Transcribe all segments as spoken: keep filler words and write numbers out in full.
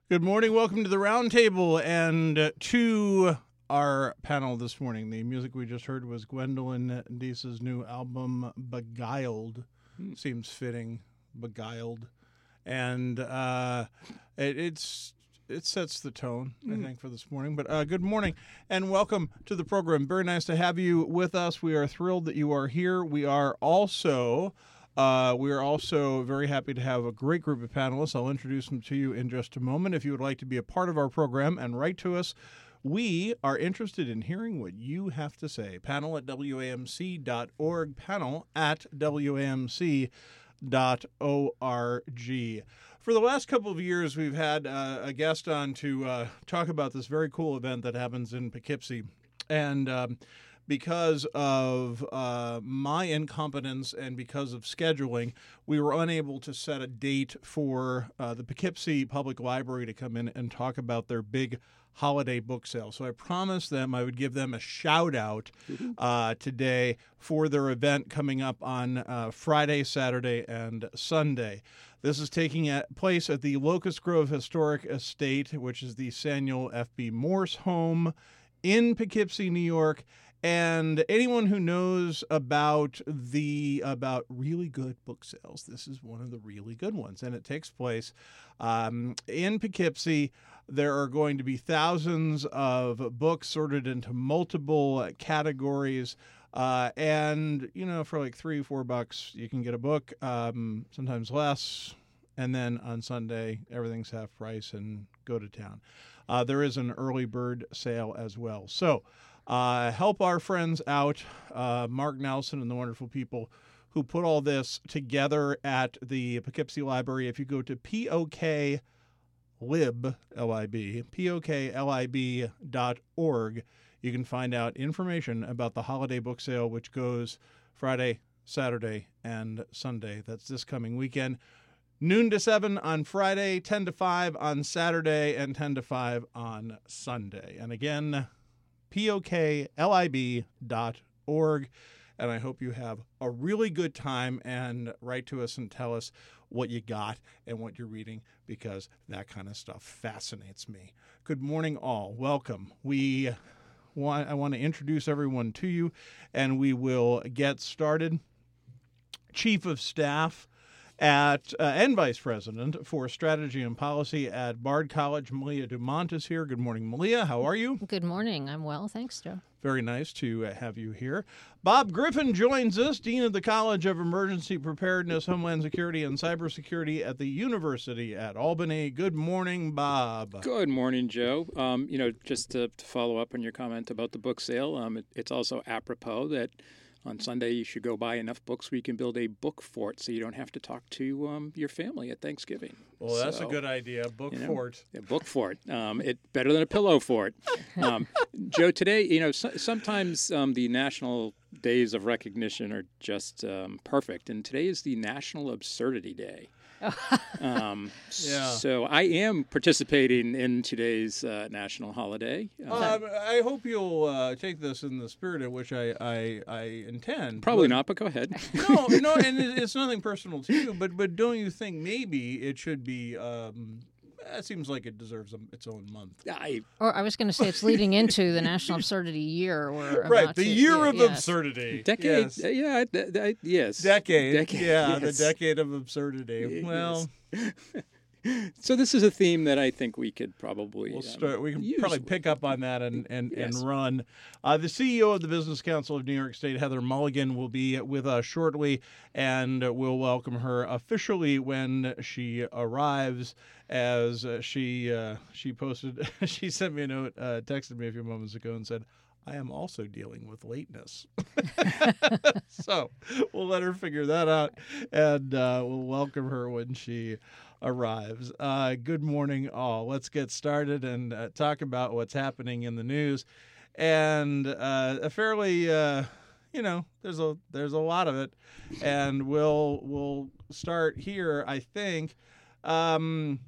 Good morning. Welcome to the Roundtable and uh, to our panel this morning. The music we just heard was Gwendolyn Deese's new album, Beguiled. Hmm. Seems fitting, Beguiled. And uh, it, it's it sets the tone, mm. I think, for this morning. But uh, good morning and welcome to the program. Very nice to have you with us. We are thrilled that you are here. We are also... Uh, we are also very happy to have a great group of panelists. I'll introduce them to you in just a moment. If you would like to be a part of our program and write to us, we are interested in hearing what you have to say. Panel at W A M C dot org, panel at W A M C dot org. For the last couple of years, we've had uh, a guest on to uh, talk about this very cool event that happens in Poughkeepsie. And... Um, Because of uh, my incompetence and because of scheduling, we were unable to set a date for uh, the Poughkeepsie Public Library to come in and talk about their big holiday book sale. So I promised them I would give them a shout out uh, today for their event coming up on uh, Friday, Saturday, and Sunday. This is taking place at the Locust Grove Historic Estate, which is the Samuel F B Morse home in Poughkeepsie, New York. And anyone who knows about the about really good book sales, this is one of the really good ones. And it takes place um, in Poughkeepsie. There are going to be thousands of books sorted into multiple categories. Uh, and, you know, for like three, four bucks, you can get a book, um, sometimes less. And then on Sunday, everything's half price and go to town. Uh, there is an early bird sale as well. So Uh, help our friends out, uh, Mark Nelson and the wonderful people who put all this together at the Poughkeepsie Library. If you go to P O K Lib, L I B, P O K L I B dot org, you can find out information about the holiday book sale, which goes Friday, Saturday, and Sunday. That's this coming weekend. Noon to seven on Friday, ten to five on Saturday, and ten to five on Sunday. And again, P O K L I B dot org, and I hope you have a really good time and write to us and tell us what you got and what you're reading, because that kind of stuff fascinates me. Good morning, all. Welcome. We want, I want to introduce everyone to you, and we will get started. Chief of Staff at uh, and Vice President for Strategy and Policy at Bard College, Malia Dumont is here. Good morning, Malia. How are you? Good morning. I'm well. Thanks, Joe. Very nice to uh, have you here. Bob Griffin joins us, Dean of the College of Emergency Preparedness, Homeland Security, and Cybersecurity at the University at Albany. Good morning, Bob. Good morning, Joe. Um, you know, just to, to follow up on your comment about the book sale, um, it, it's also apropos that on Sunday, you should go buy enough books where you can build a book fort so you don't have to talk to um, your family at Thanksgiving. Well, that's so, a good idea. Book you know, fort. Yeah, book fort. Um, it better than a pillow fort. Um, Joe, today, you know, so, sometimes um, the national days of recognition are just um, perfect, and today is the National Absurdity Day. um, yeah. So I am participating in today's uh, national holiday. Uh, um, I hope you'll uh, take this in the spirit in which I, I, I intend. Probably but, not, but go ahead. no, no, and it's nothing personal to you, but but don't you think maybe it should be... Um, It seems like it deserves a, its own month. I, or I was going to say it's leading into the National Absurdity Year. We're right, the to, year yeah, of yes. absurdity. Decade, yes. uh, yeah, d- d- yes. Decade, decade yeah, yes. the decade of absurdity. Well... So this is a theme that I think we could probably we'll start. Um, we can use. probably pick up on that and and, yes. and run. Uh, the C E O of the Business Council of New York State, Heather Mulligan, will be with us shortly, and we'll welcome her officially when she arrives. As uh, she uh, she posted, she sent me a note, uh, texted me a few moments ago, and said, I am also dealing with lateness. So we'll let her figure that out, and uh, we'll welcome her when she arrives. Uh, good morning, all. Let's get started and uh, talk about what's happening in the news. And uh, a fairly, uh, you know, there's a there's a lot of it, and we'll we'll start here. I think um,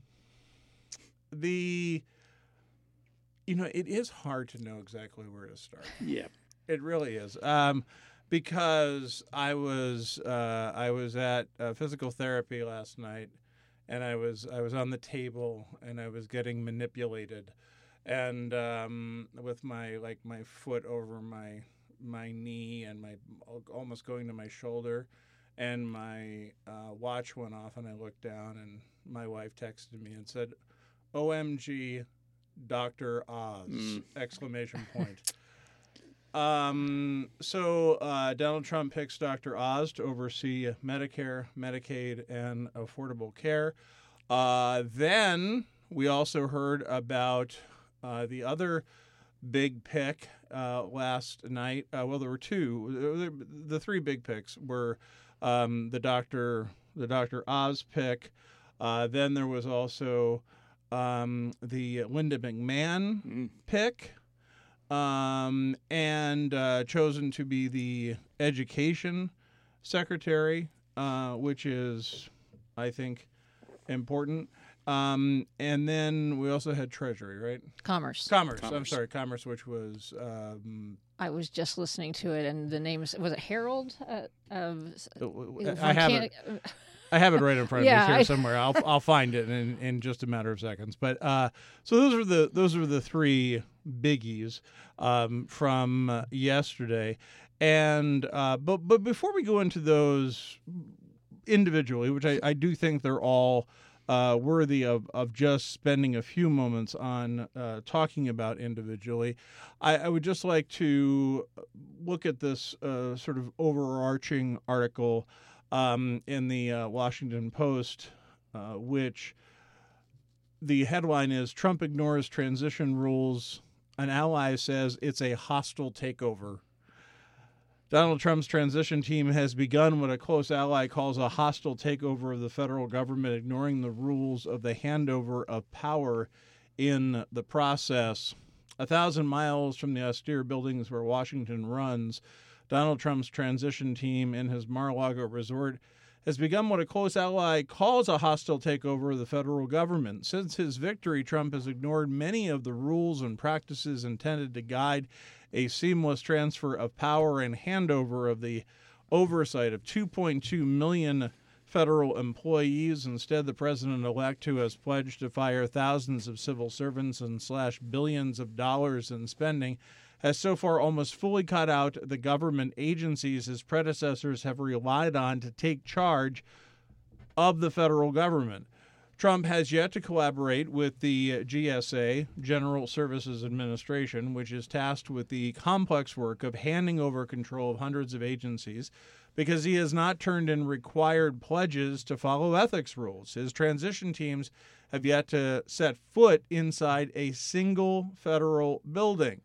the. You know, it is hard to know exactly where to start. Yeah, it really is. Um, because I was uh, I was at uh, physical therapy last night, and I was I was on the table and I was getting manipulated, and um, with my like my foot over my my knee and my almost going to my shoulder, and my uh, watch went off, and I looked down, and my wife texted me and said, "O M G, Doctor Oz!" Mm. Exclamation point. Um, so uh, Donald Trump picks Doctor Oz to oversee Medicare, Medicaid, and Affordable Care. Uh, then we also heard about uh, the other big pick uh, last night. Uh, well, there were two. The three big picks were um, the Doctor the Doctor Oz pick. Uh, then there was also um, the Linda McMahon Mm. pick. Um, and uh, chosen to be the education secretary, uh, which is, I think, important. Um, and then we also had Treasury, right? Commerce. Commerce. I'm Commerce. sorry, Commerce, which was um, I was just listening to it, and the names was it Harold? Uh, of I have it. I have it right in front of Yeah, me here I- somewhere. I'll I'll find it in, in just a matter of seconds. But uh, so those are the those are the three biggies um, from uh, yesterday, and uh, but but before we go into those individually, which I, I do think they're all uh, worthy of, of just spending a few moments on uh, talking about individually, I, I would just like to look at this uh, sort of overarching article um, in the uh, Washington Post, uh, which the headline is Trump ignores transition rules. An ally says it's a hostile takeover. Donald Trump's transition team has begun what a close ally calls a hostile takeover of the federal government, ignoring the rules of the handover of power in the process. A thousand miles from the austere buildings where Washington runs, Donald Trump's transition team in his Mar-a-Lago resort has begun what a close ally calls a hostile takeover of the federal government. Since his victory, Trump has ignored many of the rules and practices intended to guide a seamless transfer of power and handover of the oversight of two point two million federal employees. Instead, the president-elect, who has pledged to fire thousands of civil servants and slash billions of dollars in spending, has so far almost fully cut out the government agencies his predecessors have relied on to take charge of the federal government. Trump has yet to collaborate with the G S A, General Services Administration, which is tasked with the complex work of handing over control of hundreds of agencies, because he has not turned in required pledges to follow ethics rules. His transition teams have yet to set foot inside a single federal building.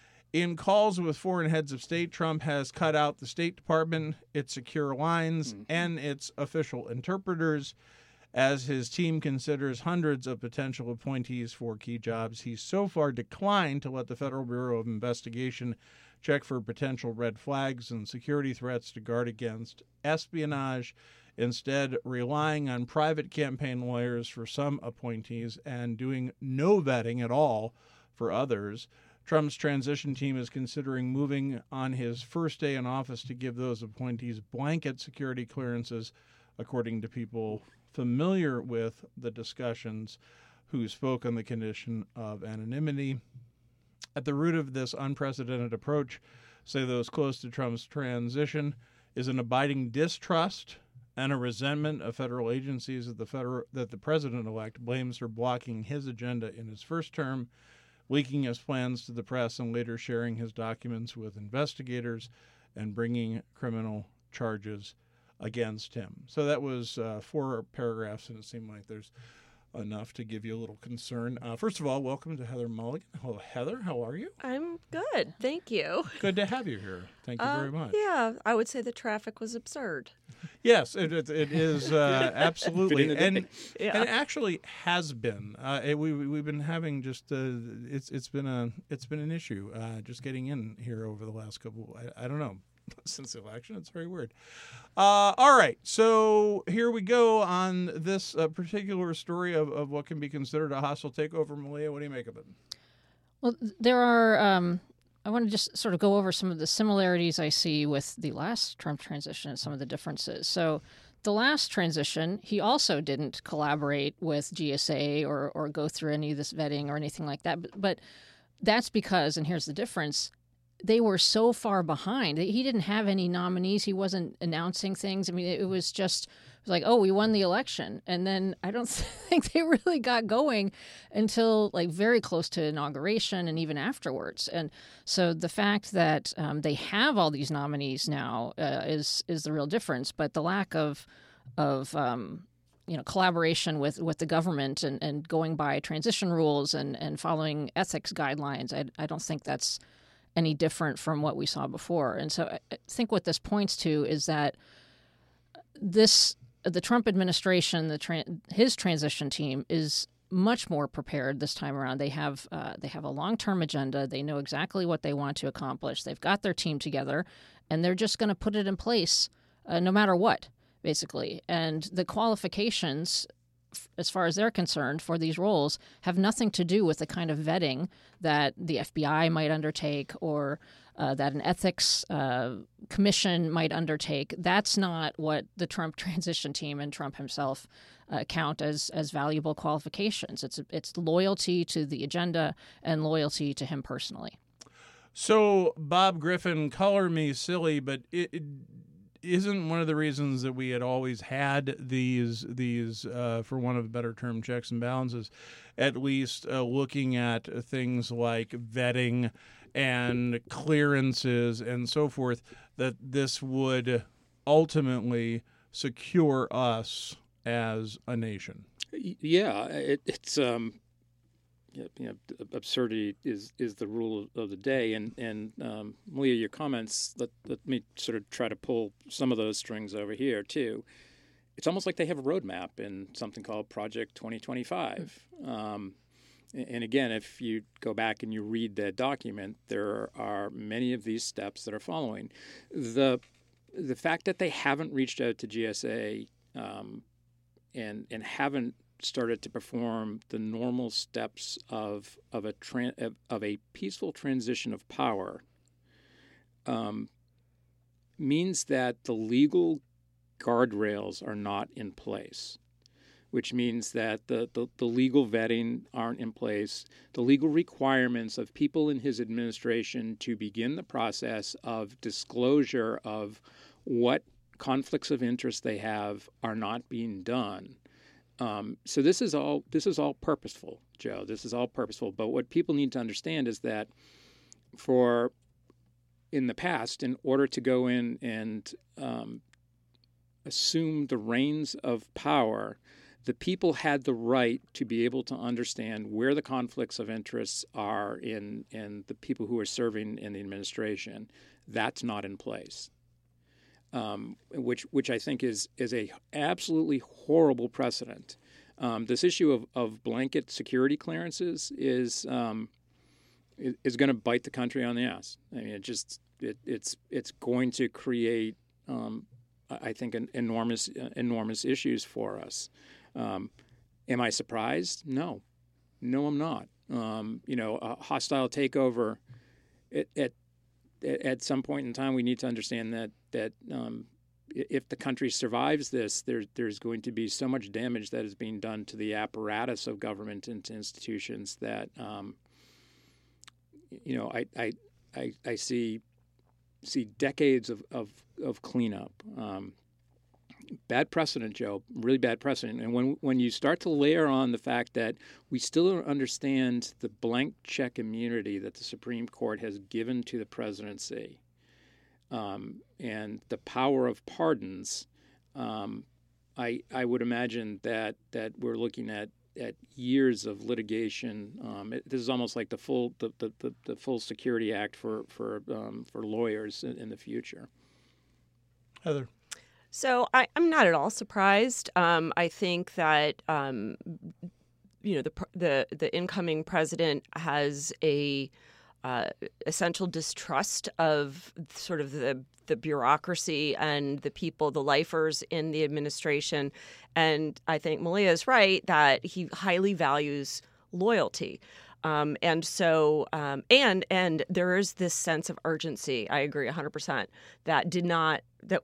In calls with foreign heads of state, Trump has cut out the State Department, its secure lines, mm-hmm. and its official interpreters. As his team considers hundreds of potential appointees for key jobs, he's so far declined to let the Federal Bureau of Investigation check for potential red flags and security threats to guard against espionage, instead relying on private campaign lawyers for some appointees and doing no vetting at all for others. Trump's transition team is considering moving on his first day in office to give those appointees blanket security clearances, according to people familiar with the discussions who spoke on the condition of anonymity. At the root of this unprecedented approach, say those close to Trump's transition, is an abiding distrust and a resentment of federal agencies that the federal that the president-elect blames for blocking his agenda in his first term, leaking his plans to the press, and later sharing his documents with investigators and bringing criminal charges against him. So that was uh, four paragraphs, and it seemed like there's enough to give you a little concern. Uh, first of all, welcome to Heather Mulligan. Hello, Heather. How are you? I'm good. Thank you. Good to have you here. Thank you Uh, very much. Yeah, I would say the traffic was absurd. Yes, it, it, it is uh, absolutely, Been in the and day. Yeah. and it actually has been. Uh, it, we we- we've been having just uh, it's it's been a it's been an issue uh, just getting in here over the last couple. I, I don't know. Since the election, it's very weird. Uh, all right, so here we go on this uh, particular story of, of what can be considered a hostile takeover. Malia, what do you make of it? Well, there are. Um, I want to just sort of go over some of the similarities I see with the last Trump transition and some of the differences. So, the last transition, he also didn't collaborate with G S A or, or go through any of this vetting or anything like that. But, but that's because, and here's the difference, they were so far behind. He didn't have any nominees. He wasn't announcing things. I mean, it was just it was like, oh, we won the election. And then I don't think they really got going until like very close to inauguration and even afterwards. And so the fact that um, they have all these nominees now uh, is is the real difference. But the lack of of um, you know, collaboration with, with the government and, and going by transition rules and, and following ethics guidelines, I, I don't think that's any different from what we saw before. And so I think what this points to is that this the Trump administration, the tra- his transition team is much more prepared this time around. They have uh, they have a long-term agenda. They know exactly what they want to accomplish. They've got their team together, and they're just going to put it in place uh, no matter what, basically. And the qualifications, as far as they're concerned, for these roles have nothing to do with the kind of vetting that the F B I might undertake or uh, that an ethics uh, commission might undertake. That's not what the Trump transition team and Trump himself uh, count as as valuable qualifications. It's it's loyalty to the agenda and loyalty to him personally. So, Bob Griffin, color me silly, but it, it isn't one of the reasons that we had always had these, these uh, for want of a better term, checks and balances, at least uh, looking at things like vetting and clearances and so forth, that this would ultimately secure us as a nation? Yeah, it, it's um, you know, absurdity is, is the rule of the day. And and um, Malia, your comments, let let me sort of try to pull some of those strings over here too. It's almost like they have a roadmap in something called Project twenty twenty-five. Um, and again, if you go back and you read that document, there are many of these steps that are following. The the fact that they haven't reached out to G S A um, and and haven't started to perform the normal steps of of a tran- of a peaceful transition of power um, means that the legal guardrails are not in place, which means that the, the, the legal vetting aren't in place. The legal requirements of people in his administration to begin the process of disclosure of what conflicts of interest they have are not being done. Um, so this is all this is all purposeful, Joe. This is all purposeful. But what people need to understand is that for in the past, in order to go in and um, assume the reins of power, the people had the right to be able to understand where the conflicts of interests are in, in the people who are serving in the administration. That's not in place. Um, which which I think is is a absolutely horrible precedent. Um, this issue of, of blanket security clearances is um, is going to bite the country on the ass. I mean, it just it, it's it's going to create, um, I think, an enormous uh, enormous issues for us. Um, am I surprised? No, no, I'm not. Um, you know, a hostile takeover. It, it At some point in time, we need to understand that that um, if the country survives this, there, there's going to be so much damage that is being done to the apparatus of government and to institutions that, um, you know, I I, I, I see see decades of, of, of cleanup. Um, bad precedent, Joe, really bad precedent. And when when you start to layer on the fact that we still don't understand the blank check immunity that the Supreme Court has given to the presidency um, and the power of pardons, um, I I would imagine that that we're looking at, at years of litigation. Um, it, this is almost like the full the, the, the, the full Security Act for for um, for lawyers in, in the future. Heather. So I, I'm not at all surprised. Um, I think that um, you know the the the incoming president has a uh, essential distrust of sort of the the bureaucracy and the people, the lifers in the administration, and I think Malia is right that he highly values loyalty. Um, and so, um, and and there is this sense of urgency. I agree one hundred percent that did not that.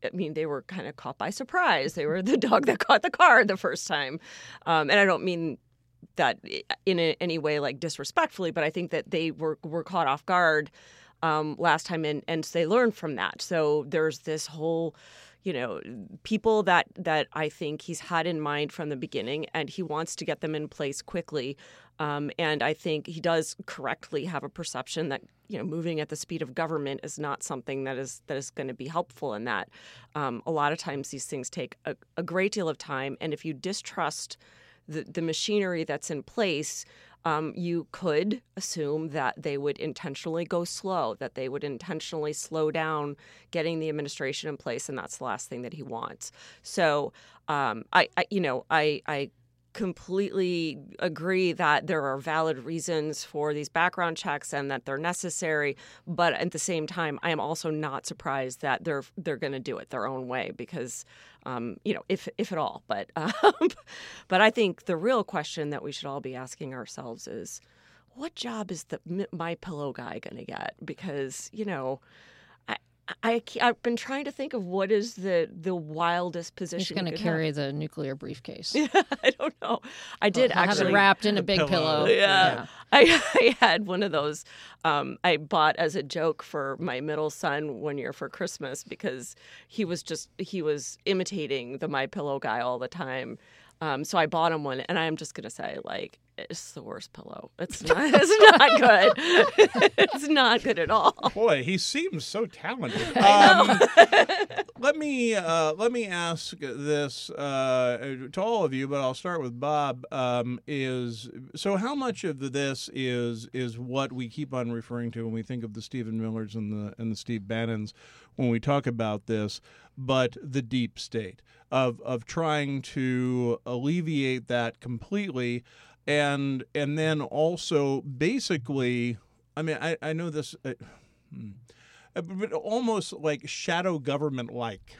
I mean, they were kind of caught by surprise. They were the dog that caught the car the first time. Um, and I don't mean that in a, any way like disrespectfully, but I think that they were, were caught off guard um, last time, and, and they learned from that. So there's this whole, you know, people that, that I think he's had in mind from the beginning, and he wants to get them in place quickly. Um, and I think he does correctly have a perception that, you know, moving at the speed of government is not something that is that is going to be helpful in that. Um, a lot of times these things take a, a great deal of time. And if you distrust the, the machinery that's in place, um, you could assume that they would intentionally go slow, that they would intentionally slow down getting the administration in place. And that's the last thing that he wants. So, um, I, I, you know, I, I completely agree that there are valid reasons for these background checks and that they're necessary, but at the same time, I am also not surprised that they're they're going to do it their own way because, um, you know, if if at all. But um, but I think the real question that we should all be asking ourselves is, what job is the My Pillow guy going to get? Because, you know, I, I've been trying to think of what is the, the wildest position. He's going to carry have. the nuclear briefcase. Yeah, I don't know. I did well, actually have it wrapped in a big pillow. pillow. Yeah, yeah. I, I had one of those. Um, I bought as a joke for my middle son one year for Christmas because he was just he was imitating the My Pillow guy all the time. Um, so I bought him one, and I'm just gonna say, like, it's the worst pillow. It's not. It's not good. It's not good at all. Boy, he seems so talented. Um, let me uh, let me ask this uh, to all of you, but I'll start with Bob. Um, is so how much of this is is what we keep on referring to when we think of the Stephen Millers and the and the Steve Bannons when we talk about this, but the deep state of of trying to alleviate that completely. And and then also basically, I mean, I, I know this, uh, but almost like shadow government-like.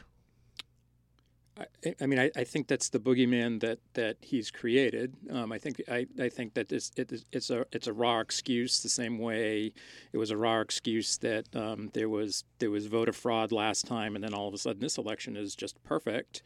I, I mean, I, I think that's the boogeyman that, that he's created. Um, I think I, I think that this it, it's a it's a raw excuse the same way it was a raw excuse that um, there was there was voter fraud last time, and then all of a sudden this election is just perfect.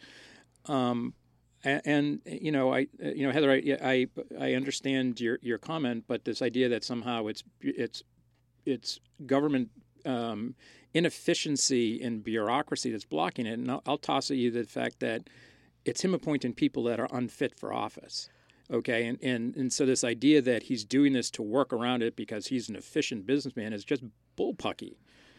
Um, And, and you know, I you know Heather, I, I I understand your your comment, but this idea that somehow it's it's it's government um, inefficiency and bureaucracy that's blocking it, and I'll, I'll toss at you the fact that it's him appointing people that are unfit for office. Okay, and, and and so this idea that he's doing this to work around it because he's an efficient businessman is just bullpucky.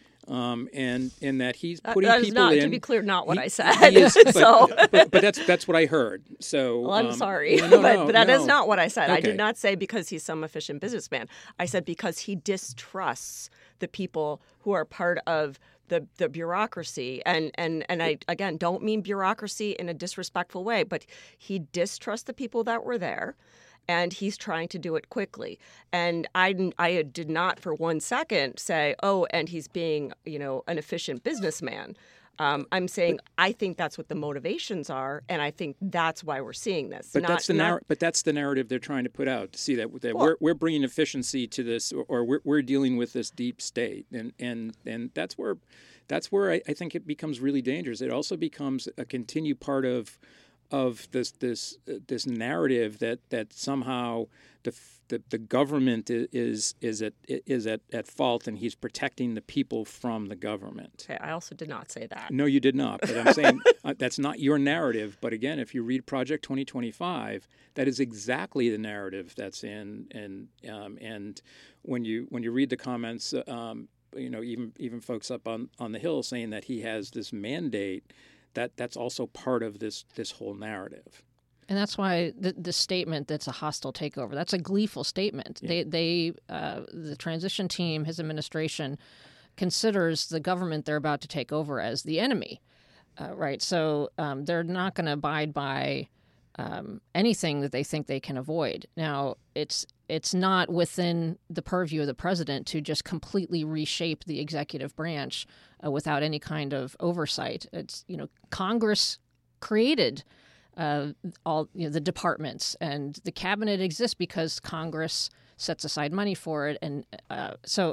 Um, and and that he's putting that is people not, in. To be clear, not what he, I said. He is, but, so. but, but that's that's what I heard. So well, I'm um, sorry, no, no, but, no, but that no. is not what I said. Okay. I did not say because he's some efficient businessman. I said because he distrusts the people who are part of the the bureaucracy, and and and I again don't mean bureaucracy in a disrespectful way, but he distrusts the people that were there. And he's trying to do it quickly. And I, I did not for one second say, oh, and he's being, you know, an efficient businessman. Um, I'm saying I think that's what the motivations are, and I think that's why we're seeing this. But not, that's the not... narr- but that's the narrative they're trying to put out. To see that that well, we're we're bringing efficiency to this, or, or we're we're dealing with this deep state, and and and that's where that's where I, I think it becomes really dangerous. It also becomes a continued part of. of this this uh, this narrative that, that somehow the, the the government is is at is at, at fault and he's protecting the people from the government. Okay, I also did not say that. No, you did not. But I'm saying uh, that's not your narrative. But again, if you read Project twenty twenty-five, that is exactly the narrative that's in. And um, and when you when you read the comments, um, you know, even even folks up on, on the Hill saying that he has this mandate. That that's also part of this this whole narrative, and that's why the the statement that's a hostile takeover. That's a gleeful statement. Yeah. They they uh, the transition team, his administration, considers the government they're about to take over as the enemy, uh, right? So um, they're not going to abide by um, anything that they think they can avoid. Now it's it's not within the purview of the president to just completely reshape the executive branch uh, without any kind of oversight. It's, you know, Congress created uh, all you know, the departments, and the cabinet exists because Congress sets aside money for it. And uh, so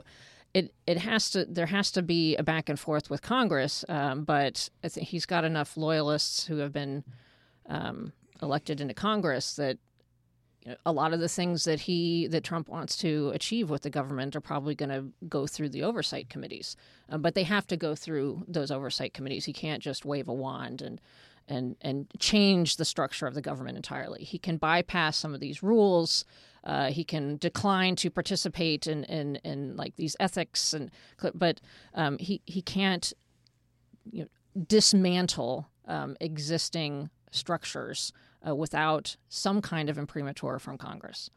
it it has to there has to be a back and forth with Congress, um, but I think he's got enough loyalists who have been um, elected into Congress that you know, a lot of the things that he that Trump wants to achieve with the government are probably going to go through the oversight committees, uh, but they have to go through those oversight committees. He can't just wave a wand and and and change the structure of the government entirely. He can bypass some of these rules. Uh, he can decline to participate in, in, in like these ethics, and but um, he he can't you know, dismantle um, existing structures uh, without some kind of imprimatur from Congress.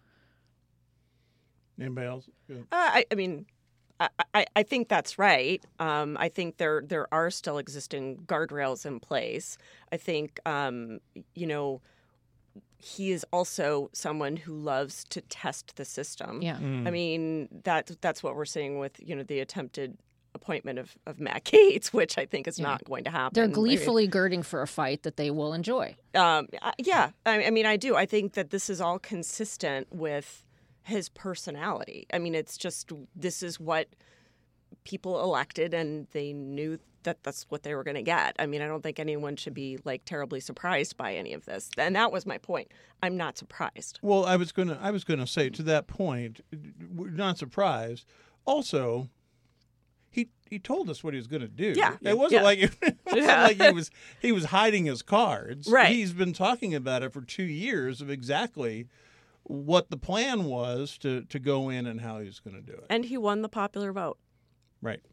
Anybody else? Yeah. Uh, I, I mean, I, I, I think that's right. Um, I think there there are still existing guardrails in place. I think, um, you know, he is also someone who loves to test the system. Yeah. Mm. I mean, that that's what we're seeing with, you know, the attempted appointment of, of Matt Gaetz, which I think is Yeah. not going to happen. They're gleefully girding for a fight that they will enjoy. Um, I- yeah, I, I mean, I do. I think that this is all consistent with his personality. I mean, it's just this is what people elected, and they knew that that's what they were going to get. I mean, I don't think anyone should be like terribly surprised by any of this, and that was my point. I'm not surprised. Well, I was gonna I was gonna say to that point, we're not surprised. Also, he he told us what he was going to do. Yeah. It wasn't Yeah. like it wasn't Yeah. like he was he was hiding his cards. Right. He's been talking about it for two years of exactly what the plan was to to go in and how he was going to do it. And he won the popular vote. Right.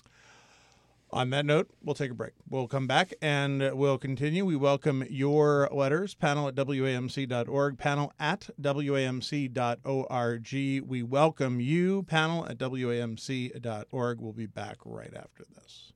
On that note, we'll take a break. We'll come back and we'll continue. We welcome your letters, panel at W A M C dot org, panel at W A M C dot org. We welcome you, panel at W A M C dot org. We'll be back right after this.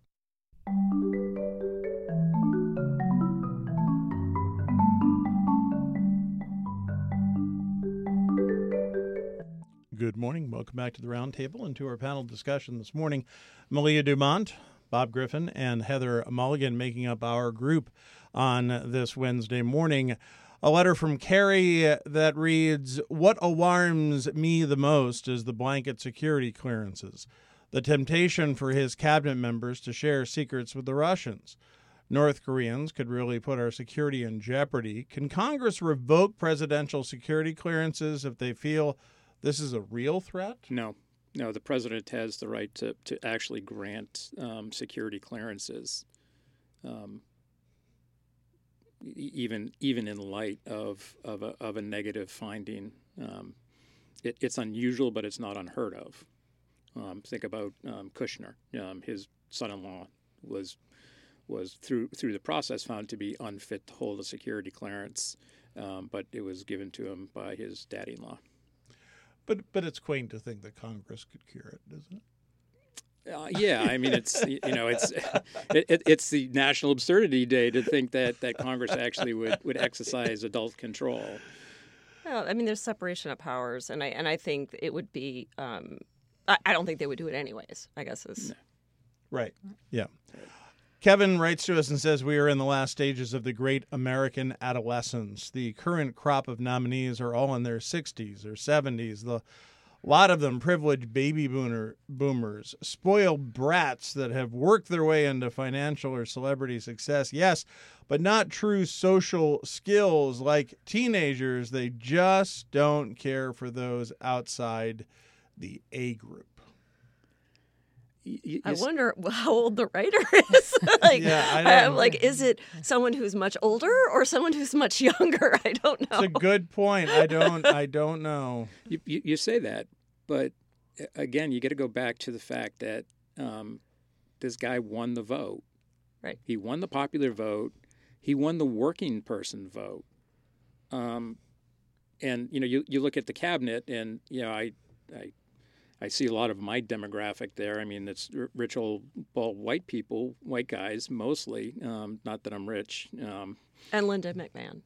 Good morning. Welcome back to the Roundtable and to our panel discussion this morning. Malia Dumont, Bob Griffin, and Heather Mulligan making up our group on this Wednesday morning. A letter from Carrie that reads, "What alarms me the most is the blanket security clearances, the temptation for his cabinet members to share secrets with the Russians. North Koreans could really put our security in jeopardy. Can Congress revoke presidential security clearances if they feel this is a real threat?" No, no. The president has the right to, to actually grant um, security clearances, um, e- even even in light of of a, of a negative finding. Um, it, it's unusual, but it's not unheard of. Um, think about um, Kushner. Um, his son-in-law was was through through the process found to be unfit to hold a security clearance, um, but it was given to him by his daddy-in-law. But but it's quaint to think that Congress could cure it, isn't it? Uh, yeah, I mean, it's you know, it's it, it, it's the National Absurdity Day to think that, that Congress actually would, would exercise adult control. Well, I mean, there's separation of powers, and I and I think it would be. Um, I, I don't think they would do it anyways. I guess is. No. Right. Yeah. Kevin writes to us and says, "We are in the last stages of the great American adolescence. The current crop of nominees are all in their sixties or seventies. The A lot of them privileged baby boomer, boomers, spoiled brats that have worked their way into financial or celebrity success. Yes, but not true social skills. Like teenagers, they just don't care for those outside the A group." You, you I s- wonder how old the writer is. like, Yeah, I don't I'm know. like, is it someone who's much older or someone who's much younger? I don't know. It's a good point. I don't. I don't know. You, you, you say that, but uh, again, you got to go back to the fact that um, this guy won the vote. Right. He won the popular vote. He won the working person vote. Um, and you know, you you look at the cabinet, and you know, I I I see a lot of my demographic there. I mean, it's r- rich old bald white people, white guys mostly. Um, not that I'm rich. Um, And Linda McMahon.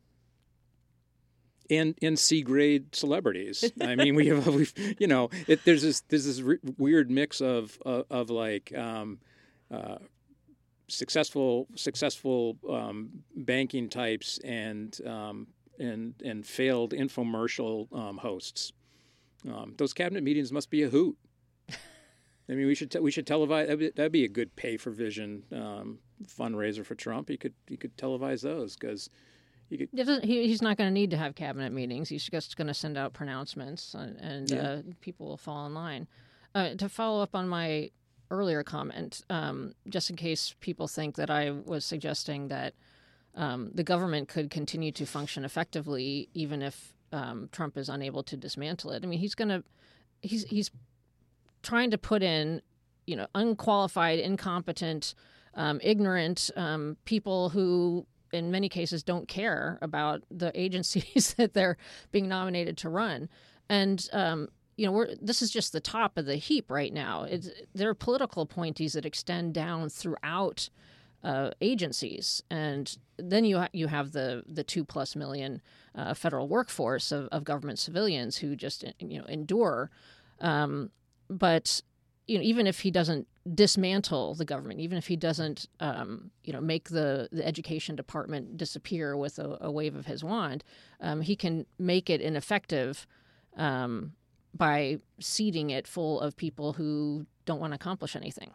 and and C grade celebrities. I mean, we have we've you know it, there's this there's this re- weird mix of of, of like um, uh, successful successful um, banking types and um, and and failed infomercial um, hosts. Um, those cabinet meetings must be a hoot. I mean, we should te- we should televise. That'd be, that'd be a good pay for vision um, fundraiser for Trump. You could you could televise those because you could. It doesn't- he, he's not going to need to have cabinet meetings. He's just going to send out pronouncements, and, and Yeah. uh, people will fall in line. Uh, to follow up on my earlier comment, um, just in case people think that I was suggesting that um, the government could continue to function effectively even if um, Trump is unable to dismantle it. I mean, he's going to he's he's trying to put in, you know, unqualified, incompetent, um, ignorant um, people who, in many cases, don't care about the agencies that they're being nominated to run. And, um, you know, we're, this is just the top of the heap right now. It's, there are political appointees that extend down throughout uh, agencies. And then you, ha- you have the, the two plus million uh, federal workforce of, of government civilians who just, you know, endure. Um, But you know, even if he doesn't dismantle the government, even if he doesn't, um, you know, make the, the education department disappear with a, a wave of his wand, um, he can make it ineffective um, by seeding it full of people who don't want to accomplish anything.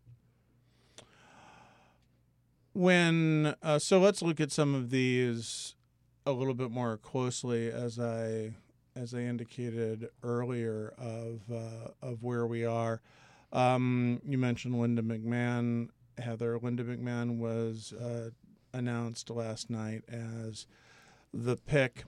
When uh, so let's look at some of these a little bit more closely, as I as I indicated earlier, of uh, of where we are. Um, you mentioned Linda McMahon, Heather. Linda McMahon was uh, announced last night as the pick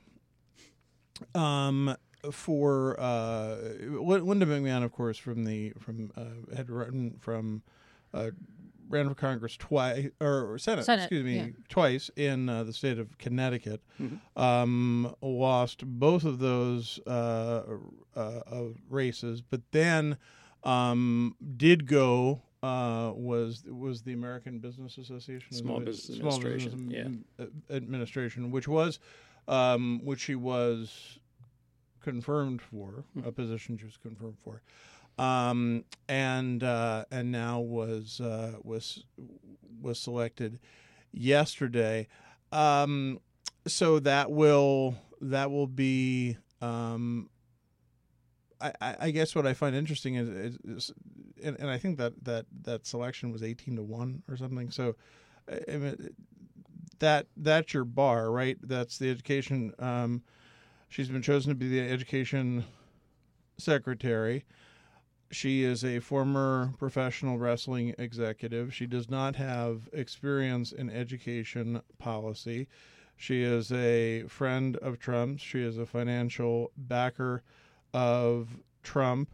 um, for uh, Linda McMahon, of course, from the from uh, had run from. Uh, ran for Congress twice, or Senate, Senate, excuse me, yeah. twice in uh, the state of Connecticut. Mm-hmm. Um, lost both of those uh, uh, uh, races, but then um, did go. Uh, was was the American Business Association, Small Is it? Business Small Administration, Business yeah. Administration, which was um, which she was confirmed for, Mm-hmm. a position she was confirmed for. Um, and uh, and now was uh, was was selected yesterday. Um, so that will that will be. Um, I, I guess what I find interesting is, is, is and, and I think that, that, that selection was eighteen to one or something. So I mean, that that's your bar, right? That's the education. Um, she's been chosen to be the education secretary. She is a former professional wrestling executive. She does not have experience in education policy. She is a friend of Trump's. She is a financial backer of Trump.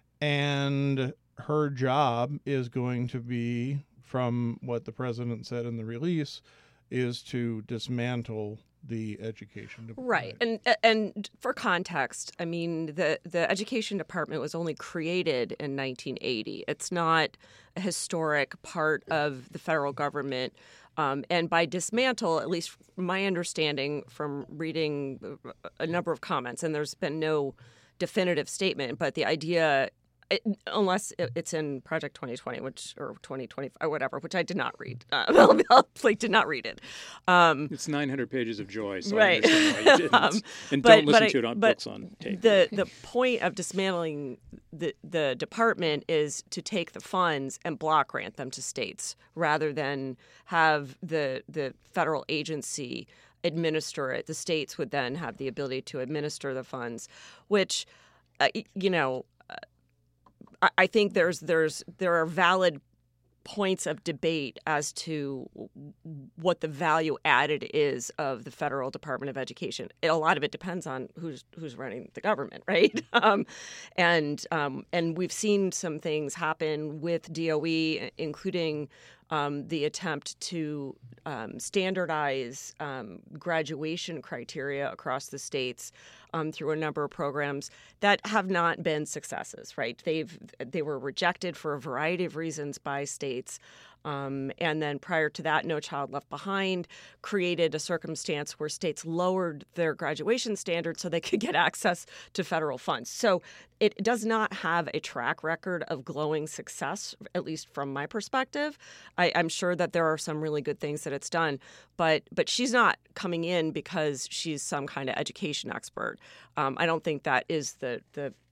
And her job is going to be, from what the president said in the release, is to dismantle the education department. Right. And and for context, I mean, the, the education department was only created in nineteen eighty. It's not a historic part of the federal government. Um, and by dismantle, at least my understanding from reading a number of comments, and there's been no definitive statement, but the idea, it, unless it's in Project twenty twenty, which or twenty twenty or whatever, which I did not read. Uh, I did not read it. Um, it's nine hundred pages of joy, so right. I understand why you didn't. um, and but, don't listen but to I, it on but books on tape. The the point of dismantling the the department is to take the funds and block grant them to states rather than have the the federal agency administer it. The states would then have the ability to administer the funds, which, uh, you know, uh, I think there's there's there are valid points of debate as to what the value added is of the federal Department of Education. It, a lot of it depends on who's who's running the government, right? um, and um, and we've seen some things happen with D O E, including um, the attempt to um, standardize um, graduation criteria across the states um, through a number of programs that have not been successes, right? They've they were rejected for a variety of reasons by states. Um, and then prior to that, No Child Left Behind created a circumstance where states lowered their graduation standards so they could get access to federal funds. So it does not have a track record of glowing success, at least from my perspective. I, I'm sure that there are some really good things that it's done, but but she's not coming in because she's some kind of education expert. Um, I don't think that is the the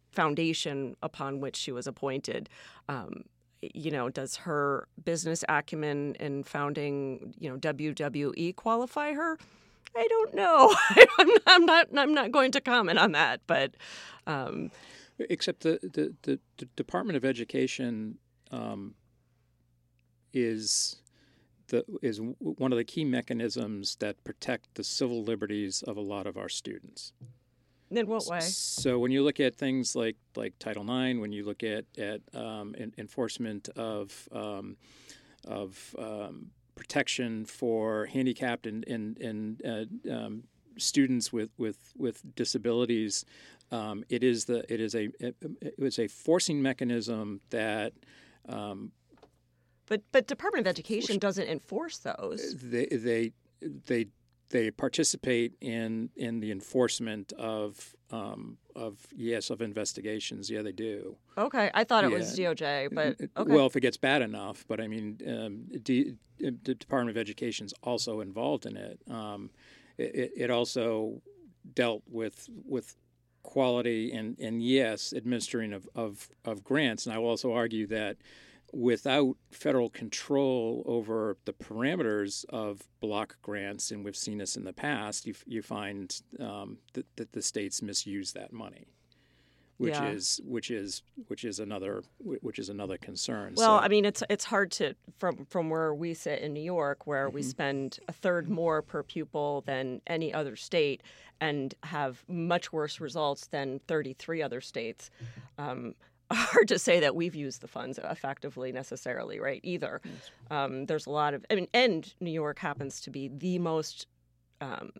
foundation upon which she was appointed. Um, you know, does her business acumen in founding, you know, W W E qualify her? I don't know. I'm, I'm not. I'm not going to comment on that. But um, except the, the, the, the Department of Education um, is the is one of the key mechanisms that protect the civil liberties of a lot of our students. In what way? So when you look at things like like Title nine, when you look at at um, in, enforcement of um, of um, protection for handicapped and and, and uh, um, students with with with disabilities, um, it is the it is a it, it was a forcing mechanism that. Um, but but Department of Education doesn't enforce those. They they they. They participate in, in the enforcement of um, of yes of investigations. Yeah, they do. Okay, I thought it yeah. was D O J, but okay. Well, if it gets bad enough, but I mean, um, D, the Department of Education is also involved in it. Um, it. It also dealt with with quality and, and yes, administering of, of, of grants. And I will also argue that without federal control over the parameters of block grants, and we've seen this in the past, you, you find um, that, that the states misuse that money, which yeah. is which is which is another which is another concern. Well, so, I mean, it's it's hard to from from where we sit in New York, where mm-hmm. we spend a third more per pupil than any other state, and have much worse results than thirty-three other states. Um, Hard to say that we've used the funds effectively necessarily, right? Either. Um, there's a lot of, I mean, and New York happens to be the most um,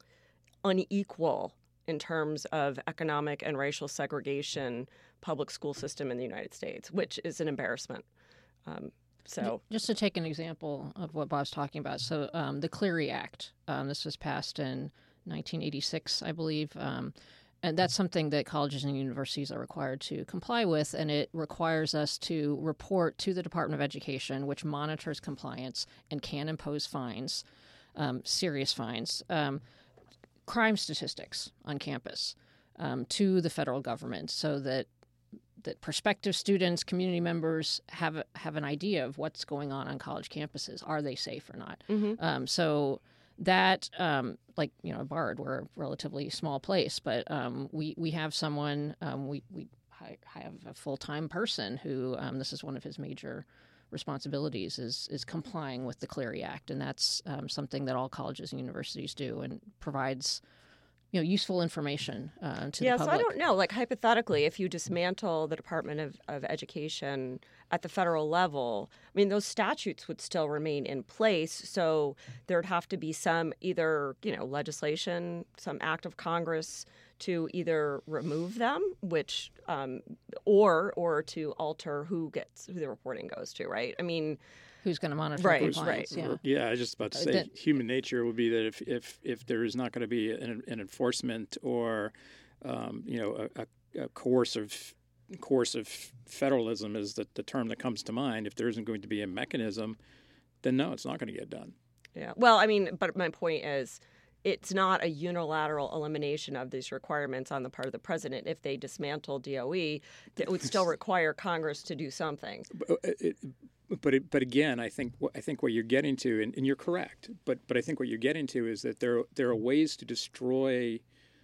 unequal in terms of economic and racial segregation public school system in the United States, which is an embarrassment. Um, so, just to take an example of what Bob's talking about, so um, the Clery Act, um, this was passed in nineteen eighty-six, I believe. Um, And that's something that colleges and universities are required to comply with, and it requires us to report to the Department of Education, which monitors compliance and can impose fines, um, serious fines, um, crime statistics on campus um, to the federal government, so that that prospective students, community members have have an idea of what's going on on college campuses. Are they safe or not? Mm-hmm. Um, so. That, um, like, you know, Bard, we're a relatively small place, but um, we, we have someone, um, we, we have a full-time person who, um, this is one of his major responsibilities, is is complying with the Clery Act. And that's um, something that all colleges and universities do, and provides, you know, useful information uh, to yeah, the public. Yeah, so I don't know. Like, hypothetically, if you dismantle the Department of, of Education at the federal level, I mean, those statutes would still remain in place. So there'd have to be some either, you know, legislation, some act of Congress to either remove them, which, um, or or to alter who gets who the reporting goes to, right? I mean, who's going to monitor right, compliance? Right, yeah. yeah, I was just about to say, that, human nature would be that if if, if there is not going to be an, an enforcement or, um, you know, a, a, a coercive coercive federalism is the, the term that comes to mind. If there isn't going to be a mechanism, then no, it's not going to get done. Yeah. Well, I mean, but my point is, it's not a unilateral elimination of these requirements on the part of the president. If they dismantle D O E, it would still require Congress to do something. But, it, but, it, but again, I think I think what you're getting to, and, and you're correct, but but I think what you're getting to is that there there are ways to destroy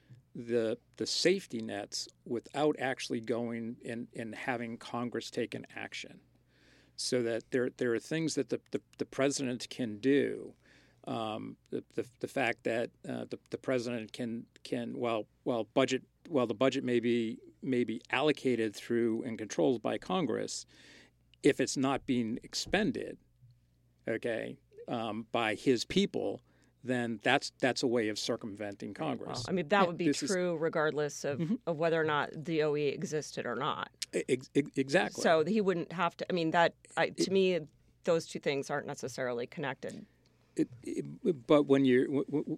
the the safety nets without actually going and, and having Congress take an action, so that there there are things that the, the, the president can do. Um, the, the the fact that uh, the the president can can while while budget while the budget may be may be allocated through and controlled by Congress, if it's not being expended, okay, um, by his people, then that's that's a way of circumventing Congress. Well, I mean, that would be this true is, regardless of, mm-hmm. of whether or not D O E existed or not. Ex- exactly. So he wouldn't have to. I mean, that I, to it, me, those two things aren't necessarily connected. It, it, but when you're, w- w-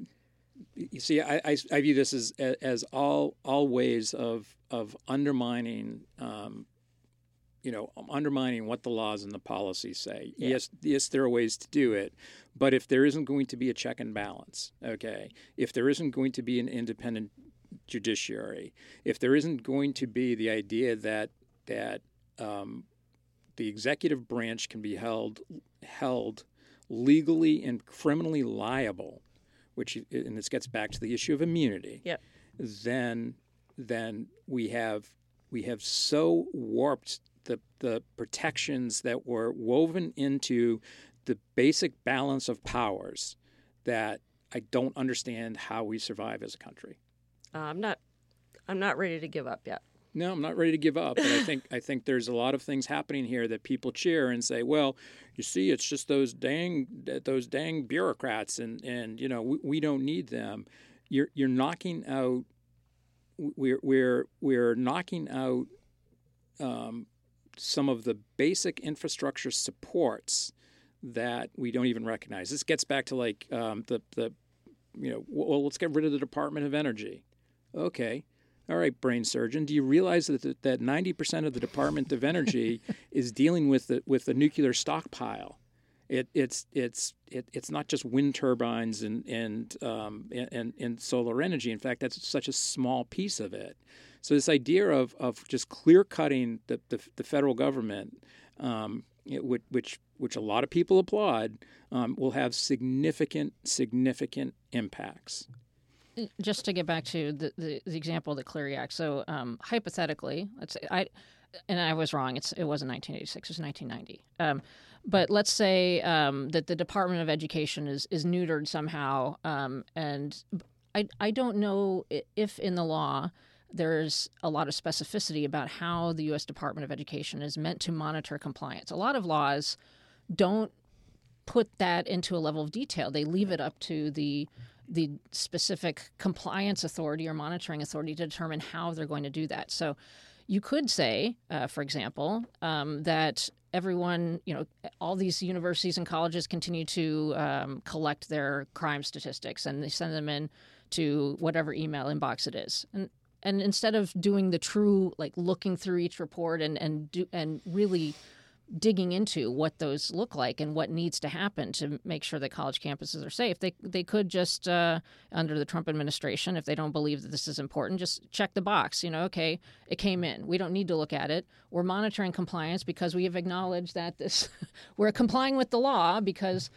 you see, I, I, I view this as as all all ways of of undermining. Um, You know, undermining what the laws and the policies say. Yeah. Yes, yes, there are ways to do it, but if there isn't going to be a check and balance, okay, if there isn't going to be an independent judiciary, if there isn't going to be the idea that that um, the executive branch can be held held legally and criminally liable, which and this gets back to the issue of immunity, Yep. then then we have we have so warped the the protections that were woven into the basic balance of powers that I don't understand how we survive as a country. Uh, I'm not. I'm not ready to give up yet. No, I'm not ready to give up. But I think I think there's a lot of things happening here that people cheer and say, "Well, you see, it's just those dang those dang bureaucrats, and, and you know we, we don't need them." You're you're knocking out. We're we're we're knocking out um, some of the basic infrastructure supports that we don't even recognize. This gets back to like um, the the you know well, let's get rid of the Department of Energy. Okay. All right, brain surgeon. Do you realize that that ninety percent of the Department of Energy is dealing with the with the nuclear stockpile? It, it's it's it, it's not just wind turbines and and, um, and and solar energy. In fact, that's such a small piece of it. So this idea of of just clear cutting the, the the federal government, um, it, which which a lot of people applaud, um, will have significant significant impacts. Just to get back to the, the, the example of the Clery Act. So um, hypothetically, let's say I, and I was wrong. It's it wasn't nineteen eighty-six. It was nineteen ninety. Um, but let's say um, that the Department of Education is is neutered somehow, um, and I I don't know if in the law there's a lot of specificity about how the U S Department of Education is meant to monitor compliance. A lot of laws don't put that into a level of detail. They leave it up to the the specific compliance authority or monitoring authority to determine how they're going to do that. So you could say, uh, for example, um, that everyone, you know, all these universities and colleges continue to um, collect their crime statistics and they send them in to whatever email inbox it is. And and instead of doing the true, like looking through each report and, and, do, and really digging into what those look like and what needs to happen to make sure that college campuses are safe, they they could just, uh, under the Trump administration, if they don't believe that this is important, just check the box. You know, okay, it came in. We don't need to look at it. We're monitoring compliance because we have acknowledged that this we're complying with the law because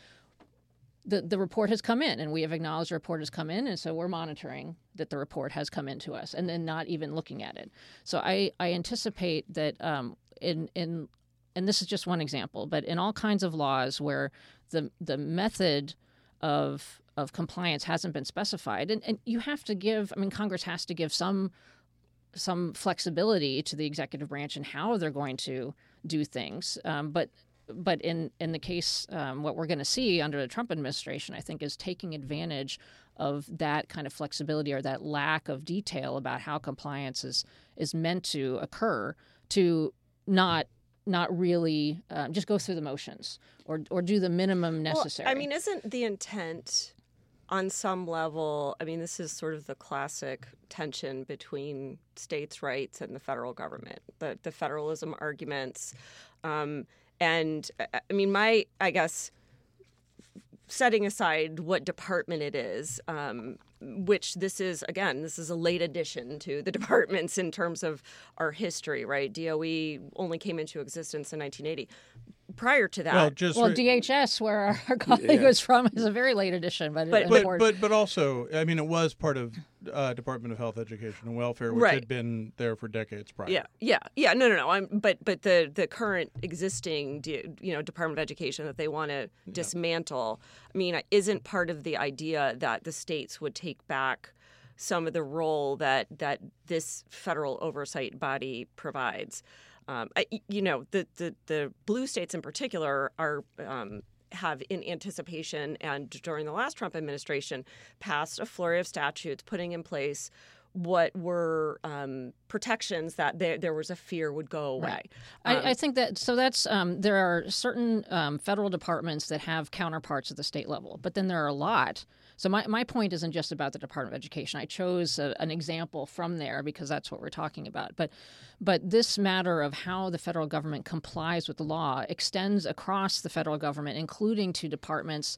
the the report has come in and we have acknowledged the report has come in, and so we're monitoring that the report has come in to us and then not even looking at it. So I, I anticipate that um, in in and this is just one example, but in all kinds of laws where the the method of of compliance hasn't been specified, and, and you have to give, I mean, Congress has to give some some flexibility to the executive branch in how they're going to do things. Um, but but in, in the case, um, what we're going to see under the Trump administration, I think, is taking advantage of that kind of flexibility or that lack of detail about how compliance is, is meant to occur to not not really uh, just go through the motions or or do the minimum necessary. Well, I mean, isn't the intent on some level, I mean, this is sort of the classic tension between states' rights and the federal government, the, the federalism arguments. Um, and I mean, my, I guess, setting aside what department it is, um, which this is, again, this is a late addition to the departments in terms of our history, right? D O E only came into existence in nineteen eighty. Prior to that, well, just well re- D H S, where our, our colleague Yeah. was from, is a very late addition, but But- it, but, important. but but also, I mean, it was part of uh, Department of Health, Education, and Welfare, which Right. had been there for decades prior. yeah, yeah, yeah. No, no, no. I'm, but but the the current existing, D- you know, Department of Education that they want to dismantle, I mean, isn't part of the idea that the states would take back some of the role that that this federal oversight body provides. Um, I, you know, the, the, the blue states in particular are um, have in anticipation and during the last Trump administration passed a flurry of statutes putting in place what were um, protections that there, there was a fear would go away. Right. Um, I, I think that so that's um, there are certain um, federal departments that have counterparts at the state level, but then there are a lot. So my, my point isn't just about the Department of Education. I chose a, an example from there because that's what we're talking about. But but this matter of how the federal government complies with the law extends across the federal government, including to departments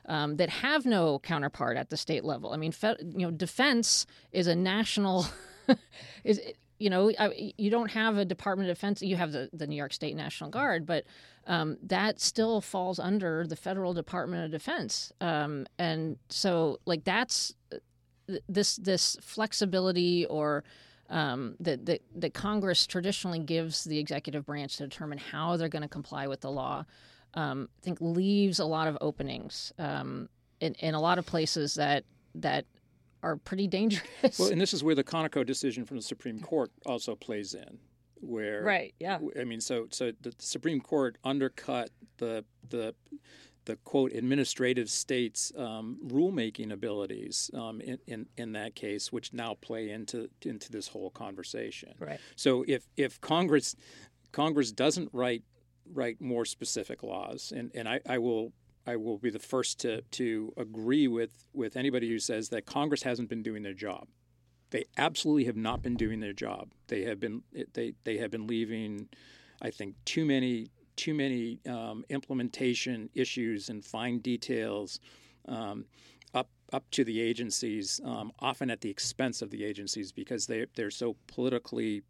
um, that have no counterpart at the state level. I mean, fe- you know, defense is a national is. You know, you don't have a Department of Defense. You have the, the New York State National Guard, but um, that still falls under the federal Department of Defense. Um, and so, like, that's this this flexibility or um, that, that that Congress traditionally gives the executive branch to determine how they're going to comply with the law. Um, I think leaves a lot of openings um, in in a lot of places that that. are pretty dangerous. Well, and this is where the Conoco decision from the Supreme Court also plays in, where right, yeah. I mean, so so the Supreme Court undercut the the the quote administrative states' um, rulemaking abilities um, in, in in that case, which now play into into this whole conversation. Right. So if if Congress Congress doesn't write write more specific laws, and and I, I will. I will be the first to to agree with, with anybody who says that Congress hasn't been doing their job. They absolutely have not been doing their job. They have been they they have been leaving, I think, too many too many um, implementation issues and fine details um, up up to the agencies, um, often at the expense of the agencies because they they're so politically.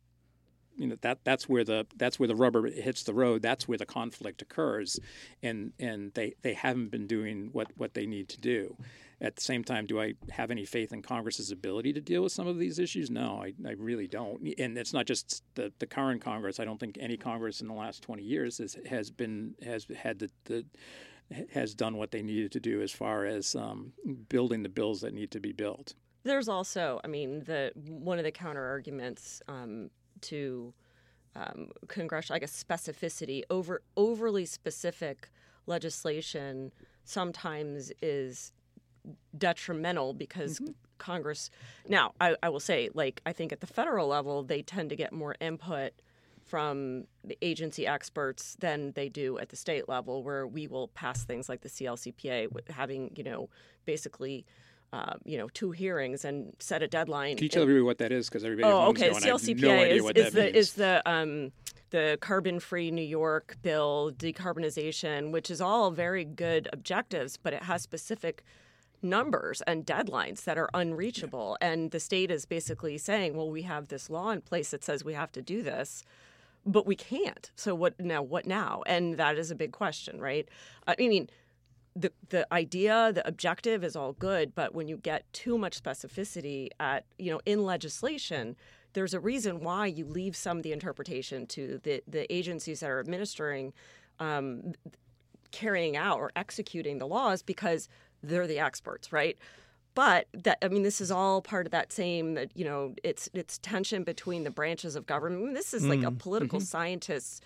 You know that that's where the that's where the rubber hits the road. That's where the conflict occurs, and and they, they haven't been doing what, what they need to do. At the same time, do I have any faith in Congress's ability to deal with some of these issues? No, I, I really don't. And it's not just the, the current Congress. I don't think any Congress in the last twenty years has, has been has had the, the has done what they needed to do as far as um, building the bills that need to be built. There's also, I mean, the one of the counter arguments. Um, to um, congressional, I guess, specificity, over overly specific legislation sometimes is detrimental because mm-hmm. Congress, now I, I will say, like, I think at the federal level, they tend to get more input from the agency experts than they do at the state level, where we will pass things like the C L C P A with having, you know, basically Uh, you know, two hearings and set a deadline. Can you tell everybody what that is? Because everybody oh, okay. going, C L C P A I have no idea is, what is that the means. is the um, the carbon-free New York bill, decarbonization, which is all very good objectives, but it has specific numbers and deadlines that are unreachable. Yeah. And the state is basically saying, well, we have this law in place that says we have to do this, but we can't. So what now? What now? And that is a big question, right? I mean. The the idea, the objective is all good, but when you get too much specificity at, you know, in legislation, there's a reason why you leave some of the interpretation to the, the agencies that are administering, um, carrying out or executing the laws because they're the experts, right? But that, I mean, this is all part of that same, you know, it's it's tension between the branches of government. I mean, this is like mm. a political mm-hmm. scientist's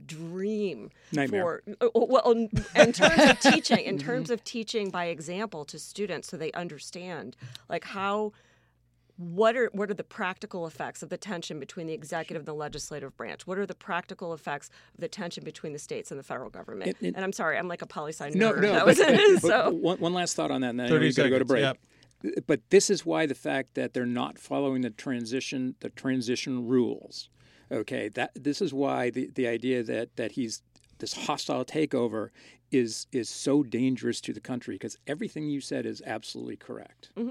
dream Nightmare. for well in terms of teaching in terms of teaching by example to students so they understand like how what are what are the practical effects of the tension between the executive and the legislative branch? What are the practical effects of the tension between the states and the federal government? It, it, and I'm sorry, I'm like a poli-sci nerd. No, no. That but, was it. But so one, one last thought on that, and then thirty we're going to go to break. Yep. But this is why the fact that they're not following the transition the transition rules. Okay, that this is why the, the idea that, that he's this hostile takeover is is so dangerous to the country, because everything you said is absolutely correct. Mm-hmm.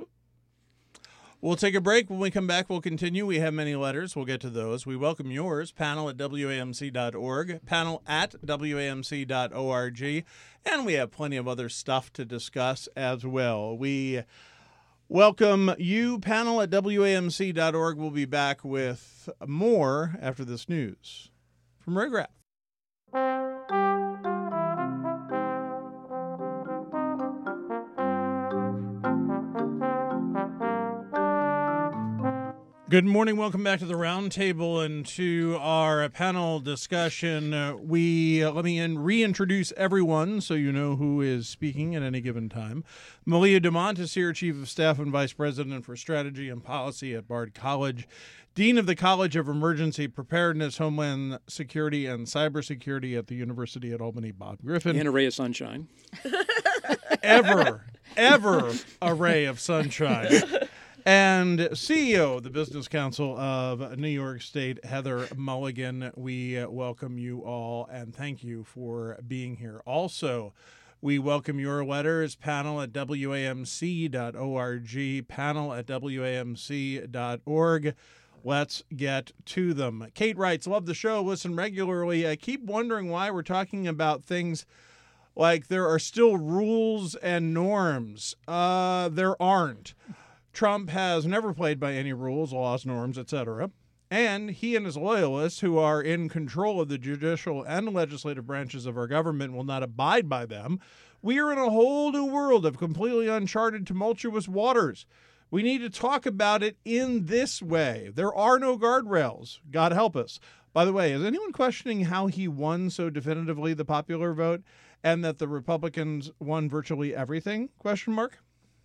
We'll take a break. When we come back, we'll continue. We have many letters. We'll get to those. We welcome yours. Panel at W A M C dot org, panel at W A M C dot org, and we have plenty of other stuff to discuss as well. We welcome you, panel at W A M C dot org. We'll be back with more after this news from Ray Graff. Good morning. Welcome back to the Roundtable and to our panel discussion. Uh, we uh, let me in, reintroduce everyone so you know who is speaking at any given time. Malia Dumont is here, Chief of Staff and Vice President for Strategy and Policy at Bard College, Dean of the College of Emergency Preparedness, Homeland Security, and Cybersecurity at the University at Albany, Bob Griffin. And a ray of sunshine. ever, ever a ray of sunshine. And C E O of the Business Council of New York State, Heather Mulligan. We welcome you all and thank you for being here. Also We welcome your letters, panel at W A M C dot org, panel at W A M C dot org. Let's get to them. Kate writes, love the show, listen regularly. I keep wondering why we're talking about things like there are still rules and norms. Uh, there aren't. Trump has never played by any rules, laws, norms, et cetera. And he and his loyalists, who are in control of the judicial and legislative branches of our government, will not abide by them. We are in a whole new world of completely uncharted, tumultuous waters. We need to talk about it in this way. There are no guardrails. God help us. By the way, is anyone questioning how he won so definitively the popular vote and that the Republicans won virtually everything? Question mark.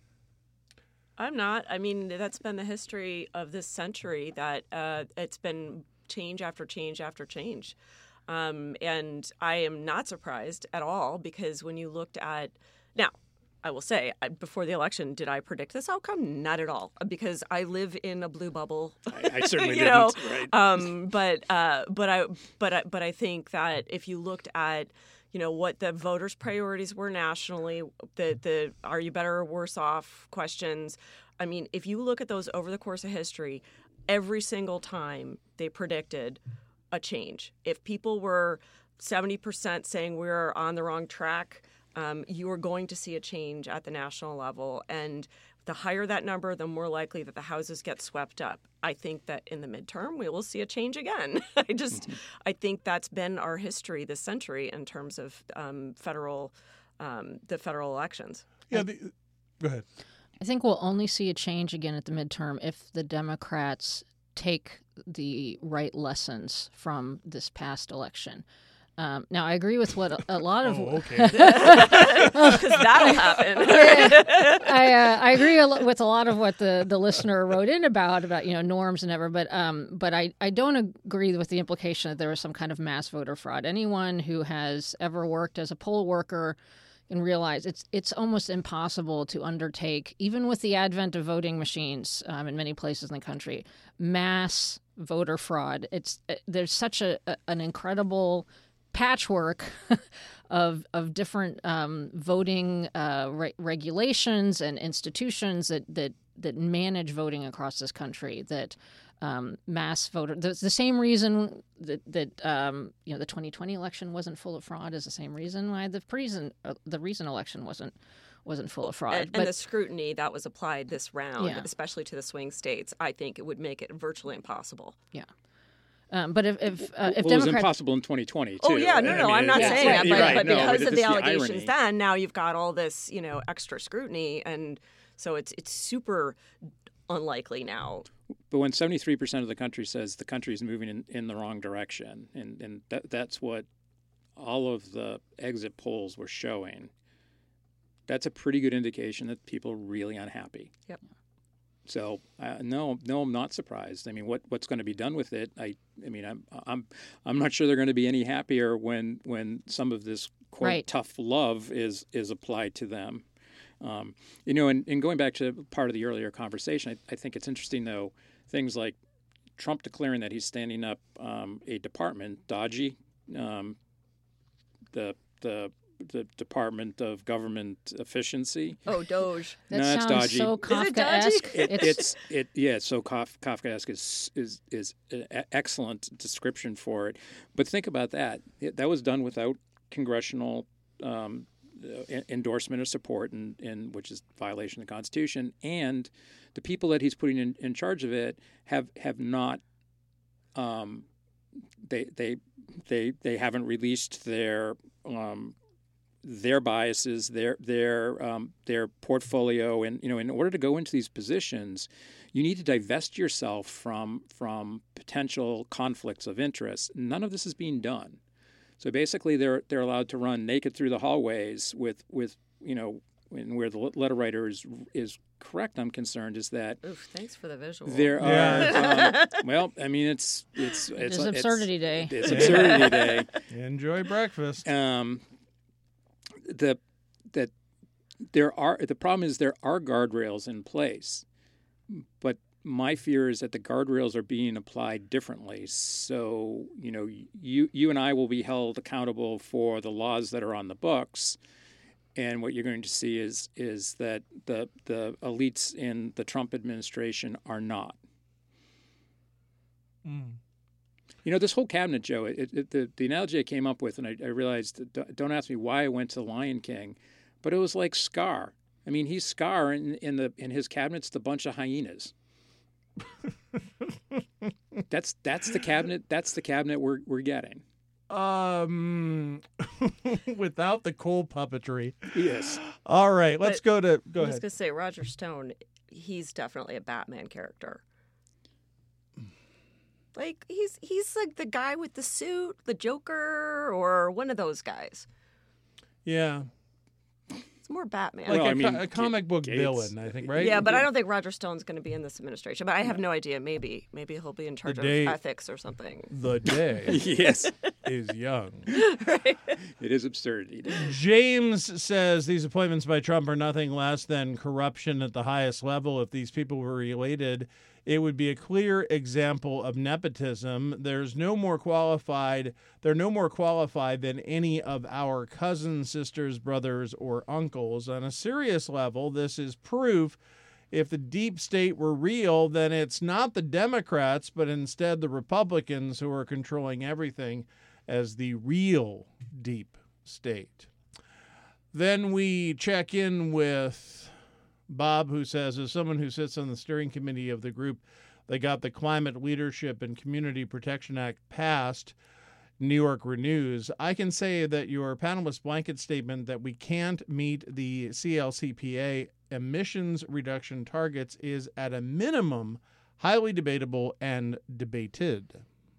I'm not. I mean, that's been the history of this century, that uh, it's been change after change after change. Um, and I am not surprised at all, because when you looked at – now, I will say, before the election, did I predict this outcome? Not at all, because I live in a blue bubble. I, I certainly you didn't. Know? Right. Um, but uh, but I but I, but I think that if you looked at – you know, what the voters' priorities were nationally, the the are you better or worse off questions. I mean, if you look at those over the course of history, every single time they predicted a change. If people were seventy percent saying we're on the wrong track, um, you are going to see a change at the national level. And the higher that number, the more likely that the houses get swept up. I think that in the midterm, we will see a change again. I just, mm-hmm. I think that's been our history this century in terms of um, federal, um, the federal elections. Yeah, the, go ahead. I think we'll only see a change again at the midterm if the Democrats take the right lessons from this past election. Um, now, I agree with what a, a lot of... Oh, okay. Because that'll happen. I, uh, I agree a lo- with a lot of what the, the listener wrote in about, about you know, norms and ever, but um, but I, I don't agree with the implication that there was some kind of mass voter fraud. Anyone who has ever worked as a poll worker can realize it's it's almost impossible to undertake, even with the advent of voting machines um, in many places in the country, mass voter fraud. It's there's such a, a an incredible patchwork of of different um, voting uh, re- regulations and institutions that, that that manage voting across this country. That um, mass voter, the, the same reason that that um, you know the twenty twenty election wasn't full of fraud is the same reason why the reason uh, the recent election wasn't wasn't full of fraud. And, but, and the scrutiny that was applied this round, yeah. especially to the swing states, I think it would make it virtually impossible. Yeah. Um, but if if, uh, if well, it was Democrats... impossible in twenty twenty, too. Oh, yeah, no, no, I mean, I'm not yeah, saying yeah, that, but, right, but no, because but of the the allegations irony. then, now you've got all this, you know, extra scrutiny, and so it's it's super unlikely now. But when seventy-three percent of the country says the country is moving in, in the wrong direction, and, and that, that's what all of the exit polls were showing, that's a pretty good indication that people are really unhappy. Yep. So uh, no, no, I'm not surprised. I mean, what, what's going to be done with it? I, I mean, I'm, I'm, I'm not sure they're going to be any happier when, when some of this quote Right. tough love is, is applied to them. Um, you know, and, and going back to part of the earlier conversation, I, I think it's interesting though things like Trump declaring that he's standing up um, a department, DOGE, um, the the the Department of Government Efficiency. Oh, Doge. That No, it's sounds dodgy. so Is it dodgy? Kafkaesque. It, it's, it's it yeah. It's so Kaf, Kafkaesque is is is an excellent description for it. But think about that. It, that was done without congressional um, endorsement or support, and in, in, which is violation of the Constitution. And the people that he's putting in, in charge of it have have not. Um, they they they they haven't released their. Um, their biases, their their um, their portfolio, and you know, in order to go into these positions, you need to divest yourself from from potential conflicts of interest. None of this is being done. So basically, they're they're allowed to run naked through the hallways with with you know, and where the letter writer is is correct. I'm concerned is that Oof, thanks for the visual. there Yeah. are um, well, I mean, it's it's it it's is absurdity day. It's absurdity day. Enjoy breakfast. Um, the that there are the problem is there are guardrails in place, but my fear is that the guardrails are being applied differently. So you know, you you and I will be held accountable for the laws that are on the books, And what you're going to see is is that the the elites in the Trump administration are not. Mm. You know, this whole cabinet, Joe, it, it, the, the analogy I came up with, and I, I realized, that, don't ask me why I went to Lion King, but it was like Scar. I mean, he's Scar, and in, in, the, in his cabinet's the bunch of hyenas. that's that's the cabinet. That's the cabinet we're we're getting. Um, without the coal puppetry. Yes. All right, let's But go to go I was ahead. going to say, Roger Stone, he's definitely a Batman character. Like, he's he's like the guy with the suit, the Joker, or one of those guys. Yeah, It's more Batman. like Well, a, I mean, co- a comic book Gates- villain, I think, right? yeah, but I don't think Roger Stone's going to be in this administration. But I have no idea. Maybe. Maybe he'll be in charge day- of ethics or something. The day Yes. is young. Right? It is absurdity. James says these appointments by Trump are nothing less than corruption at the highest level. If these people were related, it would be a clear example of nepotism. There's no more qualified, they're no more qualified than any of our cousins, sisters, brothers, or uncles. On a serious level, this is proof if the deep state were real, then it's not the Democrats, but instead the Republicans who are controlling everything as the real deep state. Then we check in with Bob, who says, as someone who sits on the steering committee of the group that got the Climate Leadership and Community Protection Act passed, New York Renews, I can say that your panelist blanket statement that we can't meet the C L C P A emissions reduction targets is at a minimum highly debatable and debated.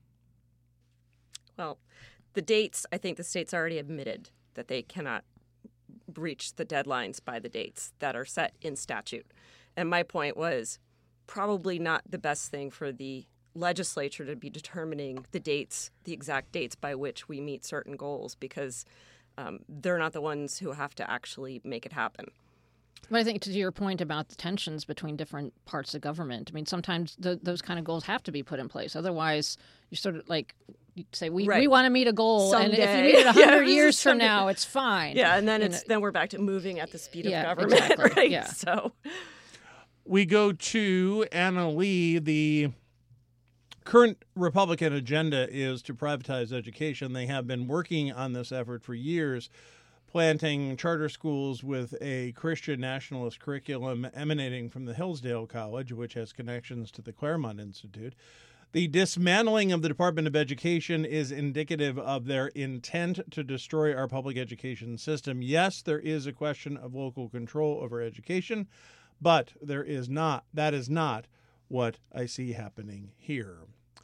Well, the dates, I think the state's already admitted that they cannot reach the deadlines by the dates that are set in statute. And my point was probably not the best thing for the legislature to be determining the dates, the exact dates by which we meet certain goals, because um, they're not the ones who have to actually make it happen. But I think to your point about the tensions between different parts of government, I mean, sometimes th- those kind of goals have to be put in place. Otherwise, you're sort of like, you say, we, Right. we want to meet a goal, and if you Someday. meet it one hundred Yeah, years from someday. now, it's fine. Yeah, and then And it's it- then we're back to moving at the speed Yeah, of government, exactly. right? Yeah. So We go to Anna Lee. The current Republican agenda is to privatize education. They have been working on this effort for years, planting charter schools with a Christian nationalist curriculum emanating from the Hillsdale College, which has connections to the Claremont Institute. The dismantling of the Department of Education is indicative of their intent to destroy our public education system. Yes, there is a question of local control over education, but there is not. That is not what I see happening here.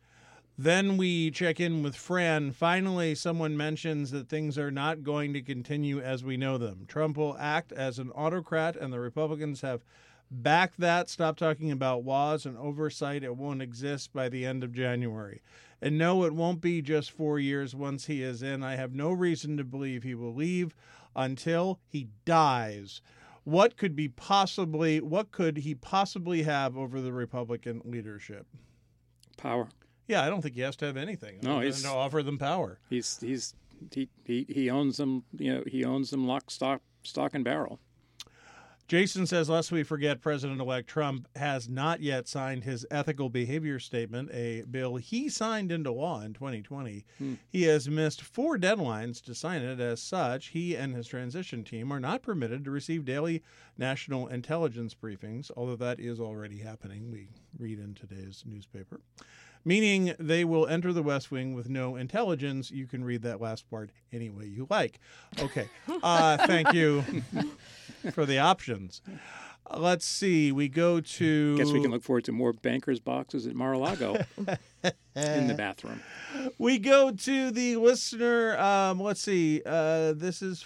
Then we check in with Fran. Finally, someone mentions that things are not going to continue as we know them. Trump will act as an autocrat, and the Republicans have backed that. Stop talking about laws and oversight. It won't exist by the end of January. And no, it won't be just four years once he is in. I have no reason to believe he will leave until he dies. What could be possibly, what could he possibly have over the Republican leadership? Power. Yeah, I don't think he has to have anything. No, other he's- than to offer them power. He's he's he, he he owns them. You know, he owns them lock, stock, stock and barrel. Jason says, lest we forget, President-elect Trump has not yet signed his ethical behavior statement, a bill he signed into law in twenty twenty. Hmm. He has missed four deadlines to sign it. As such, he and his transition team are not permitted to receive daily national intelligence briefings, although that is already happening, we read in today's newspaper, meaning they will enter the West Wing with no intelligence. You can read that last part any way you like. Okay. Uh, thank you for the options. Uh, let's see. We go to... Guess we can look forward to more bankers' boxes at Mar-a-Lago in the bathroom. We go to the listener. Um, let's see. Uh, this is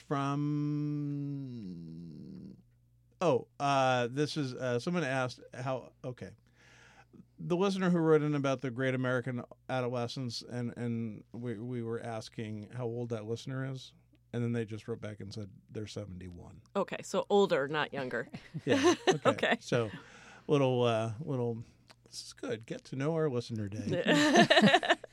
from... Oh, uh, this is... Uh, someone asked how... Okay. The listener who wrote in about the great American adolescence, and, and we, we were asking how old that listener is. And then they just wrote back and said they're seventy-one. okay, so older, not younger. Yeah. Okay. Okay. So, little, uh, little. This is good. Get to know our listener day.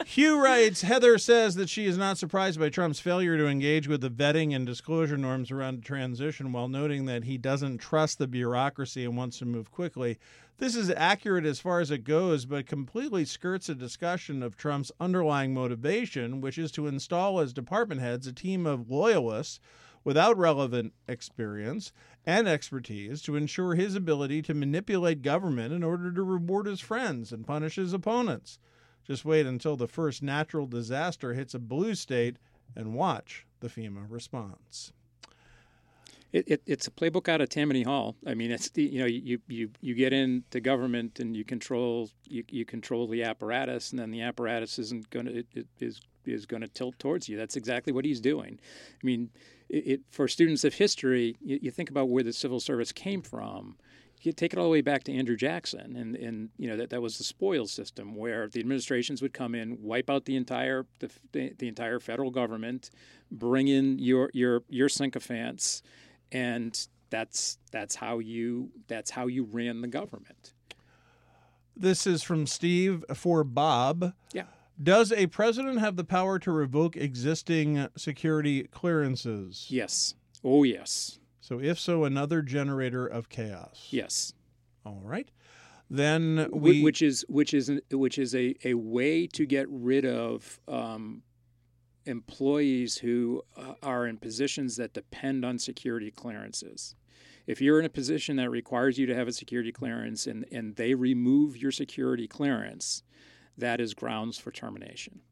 Hugh writes, Heather says that she is not surprised by Trump's failure to engage with the vetting and disclosure norms around the transition, while noting that he doesn't trust the bureaucracy and wants to move quickly. This is accurate as far as it goes, but completely skirts a discussion of Trump's underlying motivation, which is to install as department heads a team of loyalists without relevant experience and expertise to ensure his ability to manipulate government in order to reward his friends and punish his opponents. Just wait until the first natural disaster hits a blue state and watch the FEMA response. It, it, it's a playbook out of Tammany Hall. I mean, it's the, you know you, you, you get into government and you control you, you control the apparatus, and then the apparatus isn't going to it, it is is going to tilt towards you. That's exactly what he's doing. I mean, it, it for students of history, you, you think about where the civil service came from. You take it all the way back to Andrew Jackson, and, and you know that, that was the spoils system, where the administrations would come in, wipe out the entire the, the, the entire federal government, bring in your your your sycophants, and that's that's how you that's how you ran the government. This is from Steve for Bob. Yeah. Does a president have the power to revoke existing security clearances? Yes. Oh, yes. So if so, another generator of chaos. Yes. All right. Then we, which is which is which is a, a way to get rid of um, employees who uh, are in positions that depend on security clearances. If you're in a position that requires you to have a security clearance and, and they remove your security clearance, that is grounds for termination.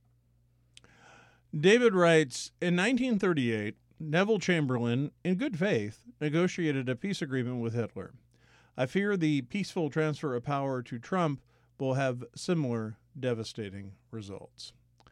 David writes, in nineteen thirty-eight, Neville Chamberlain, in good faith, negotiated a peace agreement with Hitler. I fear the peaceful transfer of power to Trump will have similar devastating results.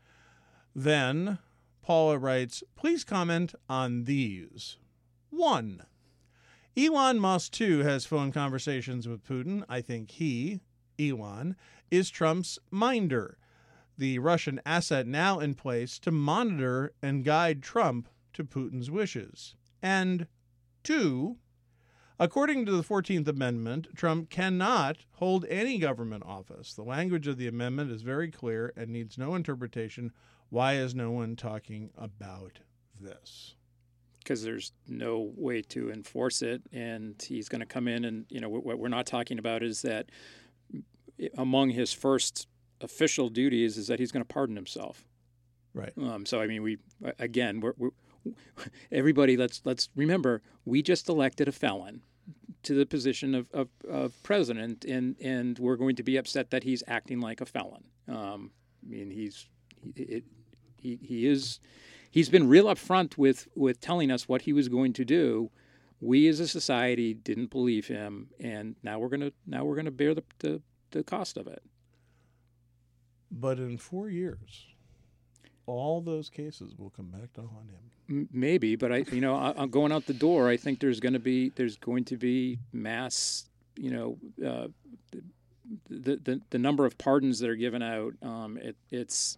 Then, Paula writes, please comment on these. One, Elon Musk, too, has phone conversations with Putin. I think he, Elon, is Trump's minder, the Russian asset now in place to monitor and guide Trump to Putin's wishes. And two, according to the fourteenth Amendment, Trump cannot hold any government office. The language of the amendment is very clear and needs no interpretation. Why is no one talking about this? Because there's no way to enforce it, and he's going to come in and, you know, what we're not talking about is that among his first official duties is that he's going to pardon himself. Right. Um, so, I mean, we, again, we're, we're everybody, let's let's remember, we just elected a felon to the position of, of, of president, and, and we're going to be upset that he's acting like a felon. Um, I mean, he's he, it, he he is he's been real upfront with with telling us what he was going to do. We as a society didn't believe him, and now we're gonna now we're gonna bear the the, the cost of it. But in four years, all those cases will come back to haunt him. Maybe, but I, you know, I, I'm going out the door. I think there's going to be there's going to be mass, you know, uh, the, the the number of pardons that are given out. Um, it, it's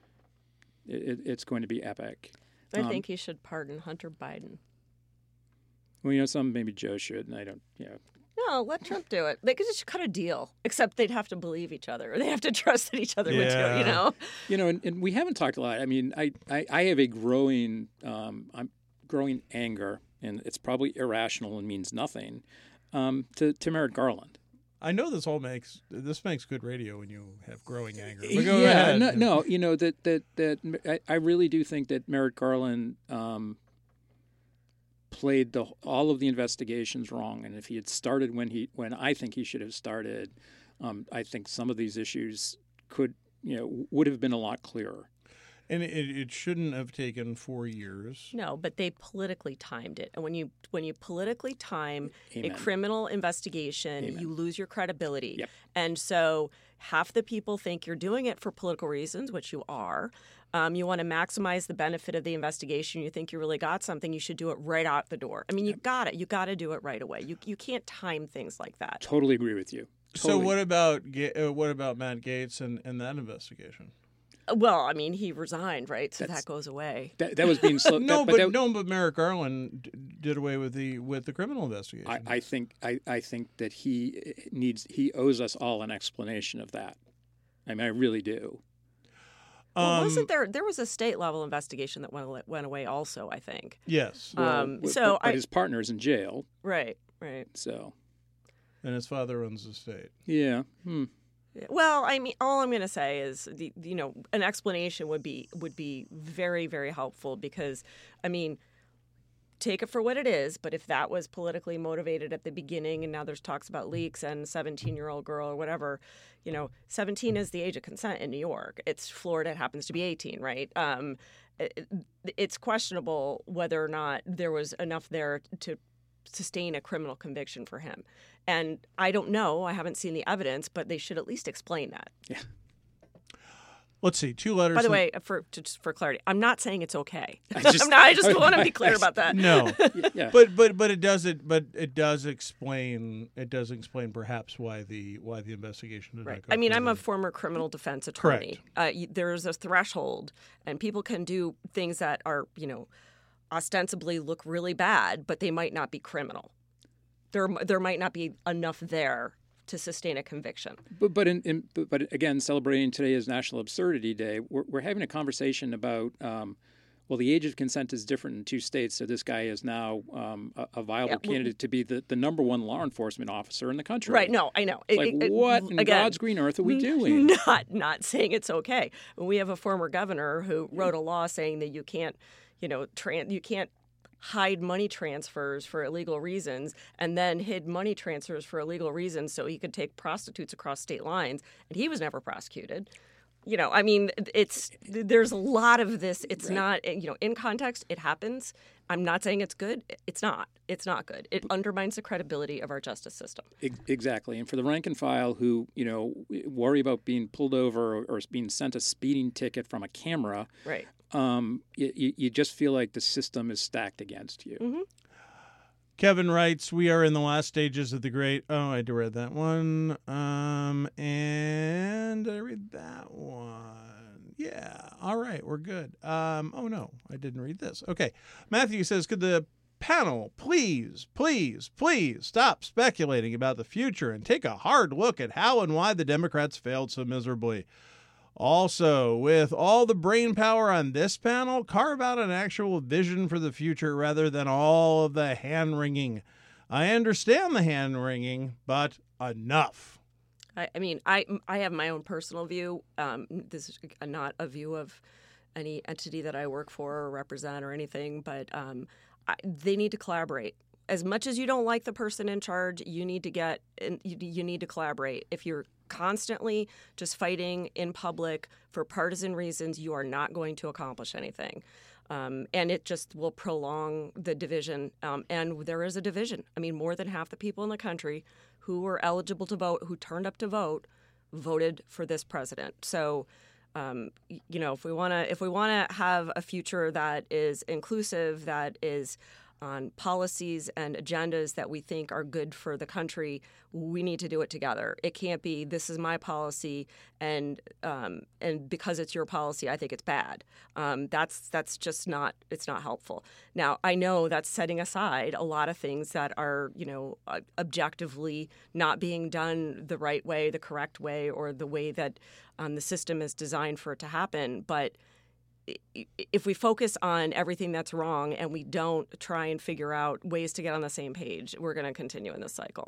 it, it's going to be epic. I um, think he should pardon Hunter Biden. Well, you know, some maybe Joe should, and I don't. You know. No, let Trump do it. They could just cut a deal, except they'd have to believe each other. Or they'd have to trust that each other would do it, you know? You know, and, and we haven't talked a lot. I mean, I, I, I have a growing um, I'm growing anger, and it's probably irrational and means nothing, um, to, to Merrick Garland. I know this all makes this makes good radio when you have growing anger. But go yeah, ahead. no, no, you know, that, that, that I, I really do think that Merrick Garland um, played the, all of the investigations wrong, and if he had started when he when I think he should have started, um, I think some of these issues could you know would have been a lot clearer. And it, it shouldn't have taken four years. No, but they politically timed it, and when you when you politically time Amen. a criminal investigation, Amen. you lose your credibility. Yep. And so half the people think you're doing it for political reasons, which you are. Um, you want to maximize the benefit of the investigation. You think you really got something. You should do it right out the door. I mean, you got it. You got to do it right away. You you can't time things like that. Totally agree with you. So Totally. what about Ga- uh, what about Matt Gaetz and, and that investigation? Well, I mean, he resigned, right? So That's, that goes away. That, that was being slow. no, that, but, that, no, but Merrick Garland d- did away with the with the criminal investigation. I, I think I, I think that he needs he owes us all an explanation of that. I mean, I really do. Well, Um, wasn't there? There was a state level investigation that went went away. Also, I think. Yes, Um, Well, so but, but I his partner's in jail, right, right. so and his father owns the state. yeah. Hmm. Well, I mean, all I'm going to say is, the, you know, an explanation would be would be very, very helpful because, I mean, take it for what it is. But if that was politically motivated at the beginning, and now there's talks about leaks and seventeen-year-old girl or whatever, you know, seventeen is the age of consent in New York. It's Florida. It happens to be eighteen, right? Um, it, it's questionable whether or not there was enough there to sustain a criminal conviction for him. And I don't know. I haven't seen the evidence, but they should at least explain that. Yeah. Let's see, two letters. By the in- way, for just for clarity, I'm not saying it's okay. I just- I'm not, I just want to be clear about that. no, Yeah. but but but it does it. But it does explain. It does explain perhaps why the why the investigation did Right. not go I mean, I'm a further. former criminal defense attorney. Correct. Uh, y- there's a threshold, and people can do things that are, you know, ostensibly look really bad, but they might not be criminal. There, there might not be enough there to sustain a conviction. But but in, in but, but again, celebrating today as National Absurdity Day, we're we're having a conversation about um, well, the age of consent is different in two states. So this guy is now um, a, a viable Yeah, well- candidate to be the, the number one law enforcement officer in the country. Right? No, I know. It- Like it- it- what in again, God's green earth are we doing? Not not saying it's okay. We have a former governor who wrote a law saying that you can't, you know, tran- you can't hide money transfers for illegal reasons, and then hid money transfers for illegal reasons so he could take prostitutes across state lines, and he was never prosecuted. You know, I mean, it's there's a lot of this. It's Right. not, you know, in context, it happens. I'm not saying it's good. It's not. It's not good. It undermines the credibility of our justice system. Ex- Exactly. And for the rank and file who, you know, worry about being pulled over or, or being sent a speeding ticket from a camera, Right. um, you, you just feel like the system is stacked against you. Mm-hmm. Kevin writes, "We are in the last stages of the great." Oh, I read that one. Um, and did I read that one? Yeah. All right, we're good. Um, oh no, I didn't read this. Okay, Matthew says, "Could the panel please, please, please stop speculating about the future and take a hard look at how and why the Democrats failed so miserably? Also, with all the brain power on this panel, carve out an actual vision for the future rather than all of the hand-wringing. I understand the hand-wringing, but enough." I, I mean, I I have my own personal view. Um, this is not a view of any entity that I work for or represent or anything, but um, I, they need to collaborate. As much as you don't like the person in charge, you need to get you, you need to collaborate. If you're constantly just fighting in public for partisan reasons, you are not going to accomplish anything. Um, and it just will prolong the division. Um, and there is a division. I mean, more than half the people in the country who were eligible to vote, who turned up to vote, voted for this president. So, um, y- you know, if we want to, if we want to have a future that is inclusive, that is on policies and agendas that we think are good for the country, we need to do it together. It can't be, this is my policy, and um, and because it's your policy, I think it's bad. Um, that's that's just not, it's not helpful. Now, I know that's setting aside a lot of things that are, you know, uh, objectively not being done the right way, the correct way, or the way that um, the system is designed for it to happen. But if we focus on everything that's wrong and we don't try and figure out ways to get on the same page, we're going to continue in this cycle.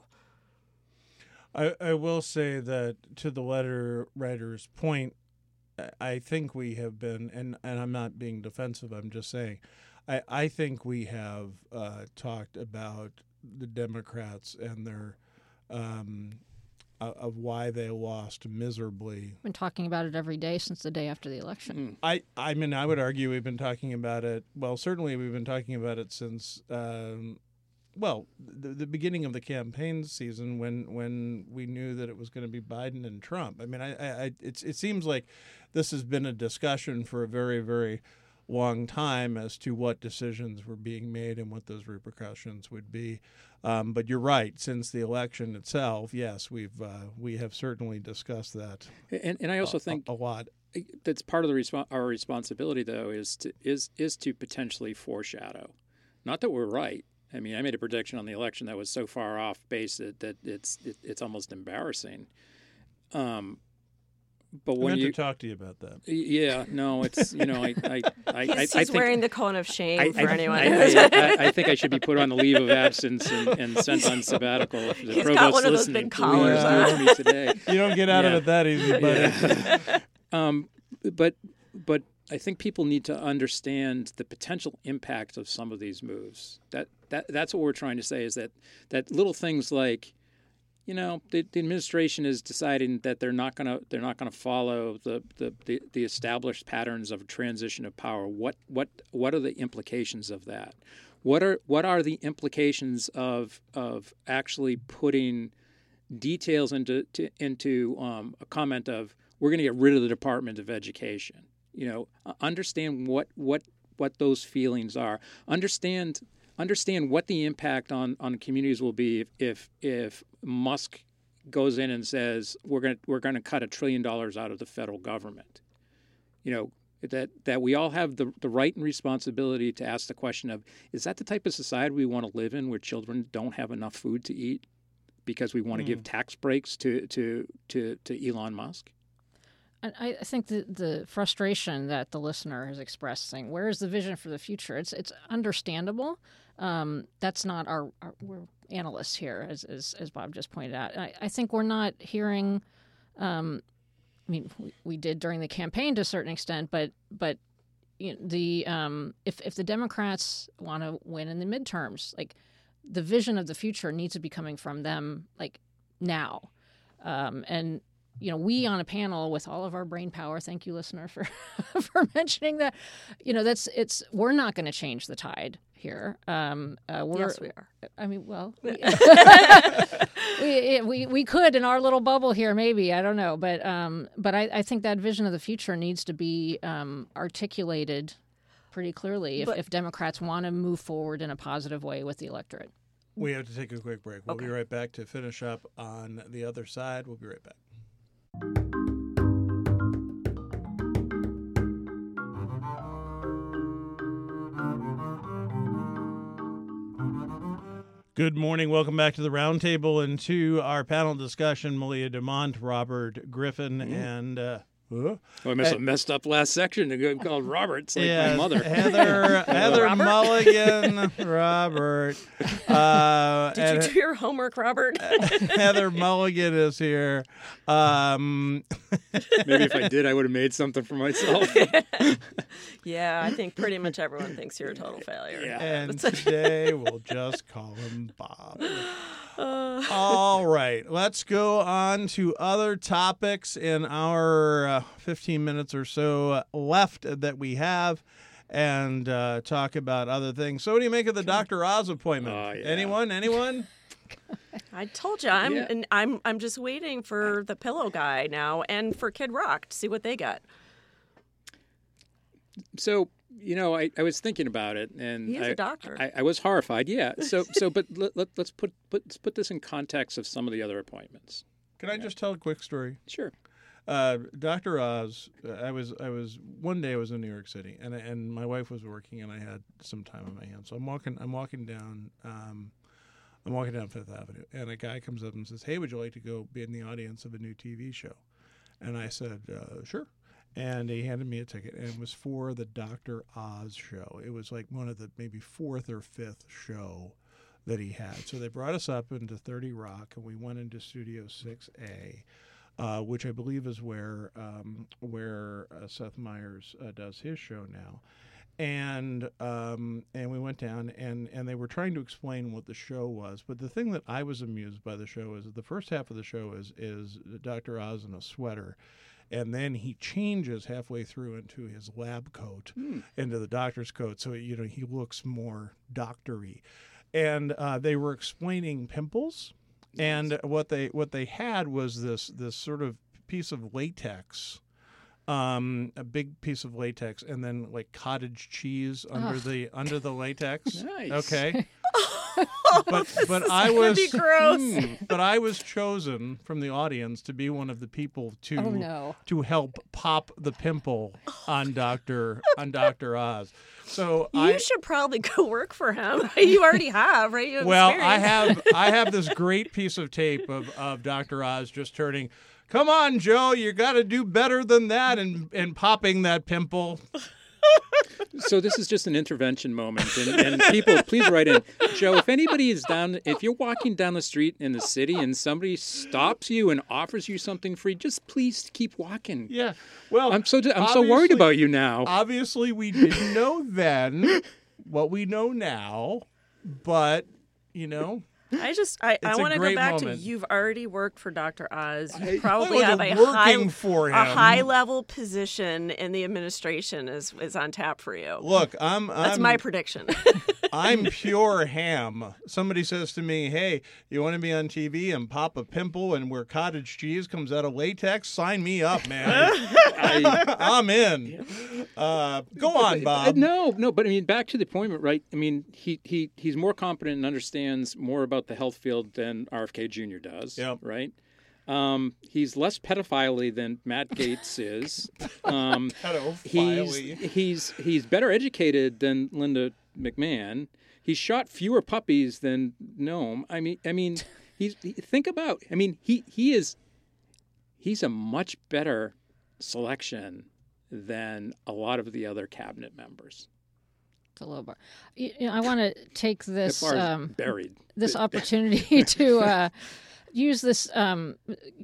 I, I will say that to the letter writer's point, I- I think we have been, and, and I'm not being defensive, I'm just saying, I, I think we have uh, talked about the Democrats and their um, uh, of why they lost miserably. Been talking about it every day since the day after the election. I, I mean, I would argue we've been talking about it. Well, certainly we've been talking about it since, um, well, the, the beginning of the campaign season when when we knew that it was going to be Biden and Trump. I mean, I, I, I it's, it seems like this has been a discussion for a very, very long time as to what decisions were being made and what those repercussions would be. Um, but you're right. Since the election itself, yes, we've uh, we have certainly discussed that. And, and I also a, think a, a lot. that's part of the respo- our responsibility, though, is to is is to potentially foreshadow. Not that we're right. I mean, I made a prediction on the election that was so far off base that, that it's it, it's almost embarrassing. Um, but I when meant you to talk to you about that. yeah, no, it's you know I I I, He's, I, he's I think wearing the cone of shame I, for I, anyone. I, I, I, I think I should be put on a leave of absence and, and sent on sabbatical. If the He's provost's got one of those listening, big please collars do on. it for me today. You don't get out Yeah. of it that easy, buddy. Yeah. um, but but I think people need to understand the potential impact of some of these moves. That that that's what we're trying to say is that that little things like, you know, the, the administration is deciding that they're not gonna they're not gonna follow the, the, the, the established patterns of transition of power. What what what are the implications of that? What are what are the implications of of actually putting details into to, into um, a comment of we're going to get rid of the Department of Education? You know, understand what what what those feelings are. Understand. Understand what the impact on, on communities will be if, if if Musk goes in and says we're going to we're going to cut a trillion dollars out of the federal government. You know that that we all have the the right and responsibility to ask the question of, is that the type of society we want to live in where children don't have enough food to eat because we want to Mm. give tax breaks to to to, to Elon Musk? I I think the, the frustration that the listener has expressed, saying, "Where is the vision for the future?" It's it's understandable. Um, that's not our, our we're analysts here, as as, as Bob just pointed out. I, I think we're not hearing. Um, I mean, we, we did during the campaign to a certain extent, but but you know, the um, if if the Democrats want to win in the midterms, like the vision of the future needs to be coming from them, like now, um, and. You know, we on a panel with all of our brain power. Thank you, listener, for for mentioning that. You know, that's it's. We're not going to change the tide here. Um, uh, we're, Yes, we are. I mean, well, we, we, we we could in our little bubble here, maybe. I don't know, but um, but I, I think that vision of the future needs to be um, articulated pretty clearly if, But- if Democrats want to move forward in a positive way with the electorate. We have to take a quick break. We'll Okay. be right back to finish up on the other side. We'll be right back. Good morning. Welcome back to the roundtable and to our panel discussion. Malia DeMont, Robert Griffin, and uh, huh? Oh, I messed up, messed up last section and got called Robert. It's like Yeah, my mother. Heather, Heather Robert? Mulligan, Robert. Uh, Did and you do your homework, Robert? Heather Mulligan is here. Um, Maybe if I did, I would have made something for myself. Yeah, I think pretty much everyone thinks you're a total failure. Yeah. and today we'll just call him Bob. All right, let's go on to other topics in our uh, fifteen minutes or so left that we have, and uh, talk about other things. So, what do you make of the Doctor Oz appointment? Oh, yeah. Anyone? Anyone? I told you, I'm Yeah. and I'm I'm just waiting for the Pillow Guy now and for Kid Rock to see what they got. So, you know, I, I was thinking about it, and He is I, a doctor. I, I was horrified. Yeah. So, so, but let, let, let's put, put let's put this in context of some of the other appointments. Can I just tell a quick story? Sure. Uh, Doctor Oz, uh, I was, I was one day I was in New York City, and and my wife was working, and I had some time on my hands. So I'm walking, I'm walking down, um, I'm walking down Fifth Avenue, and a guy comes up and says, "Hey, would you like to go be in the audience of a new T V show?" And I said, uh, "Sure." And he handed me a ticket, and it was for the Doctor Oz show. It was like one of the maybe fourth or fifth show that he had. So they brought us up into thirty Rock, and we went into Studio six A. Uh, which I believe is where um, where uh, Seth Meyers uh, does his show now, and um, and we went down and, and they were trying to explain what the show was. But the thing that I was amused by the show is that the first half of the show is is Doctor Oz in a sweater, and then he changes halfway through into his lab coat, Hmm. into the doctor's coat, so you know he looks more doctory, and uh, they were explaining pimples. And what they what they had was this this sort of piece of latex, um, a big piece of latex, and then like cottage cheese under Ugh. the under the latex. Nice. Okay, Oh, but this but is I gonna was be gross. Hmm, but I was chosen from the audience to be one of the people to Oh no! to help pop the pimple on Doctor on Doctor Oz. So You I should probably go work for him. You already have, right? You have well, I experience. have I have this great piece of tape of, of Doctor Oz just turning Come on, Joe, you got to do better than that and, and popping that pimple. So this is just an intervention moment, and, and people, please write in. Joe, if anybody is down, if you're walking down the street in the city and somebody stops you and offers you something free, just please keep walking. Yeah, well, I'm so I'm so worried about you now. Obviously, we didn't know then what we know now, but you know. I just I, I It's a want to go great back moment. to you've already worked for Doctor Oz. You I probably wasn't have a working high for a him. high level position in the administration is is on tap for you. Look, I'm. That's I'm, my prediction. I'm pure ham. Somebody says to me, "Hey, you want to be on T V and pop a pimple and where cottage cheese comes out of latex? Sign me up, man. I, I'm in." Uh, go on, Bob. No, no, but I mean, back to the appointment, right? I mean, he, he he's more competent and understands more about the health field than R F K Junior does, Yep. right? Um, he's less pedophile than Matt Gaetz is. Um, he's, Pedophile-y. he's he's better educated than Linda McMahon. He's shot fewer puppies than Noam. I mean, I mean, he's he, think about. I mean, he he is he's a much better selection than a lot of the other cabinet members. The low bar. You know, I want to take this The bar's um, buried. this opportunity to uh, use this um,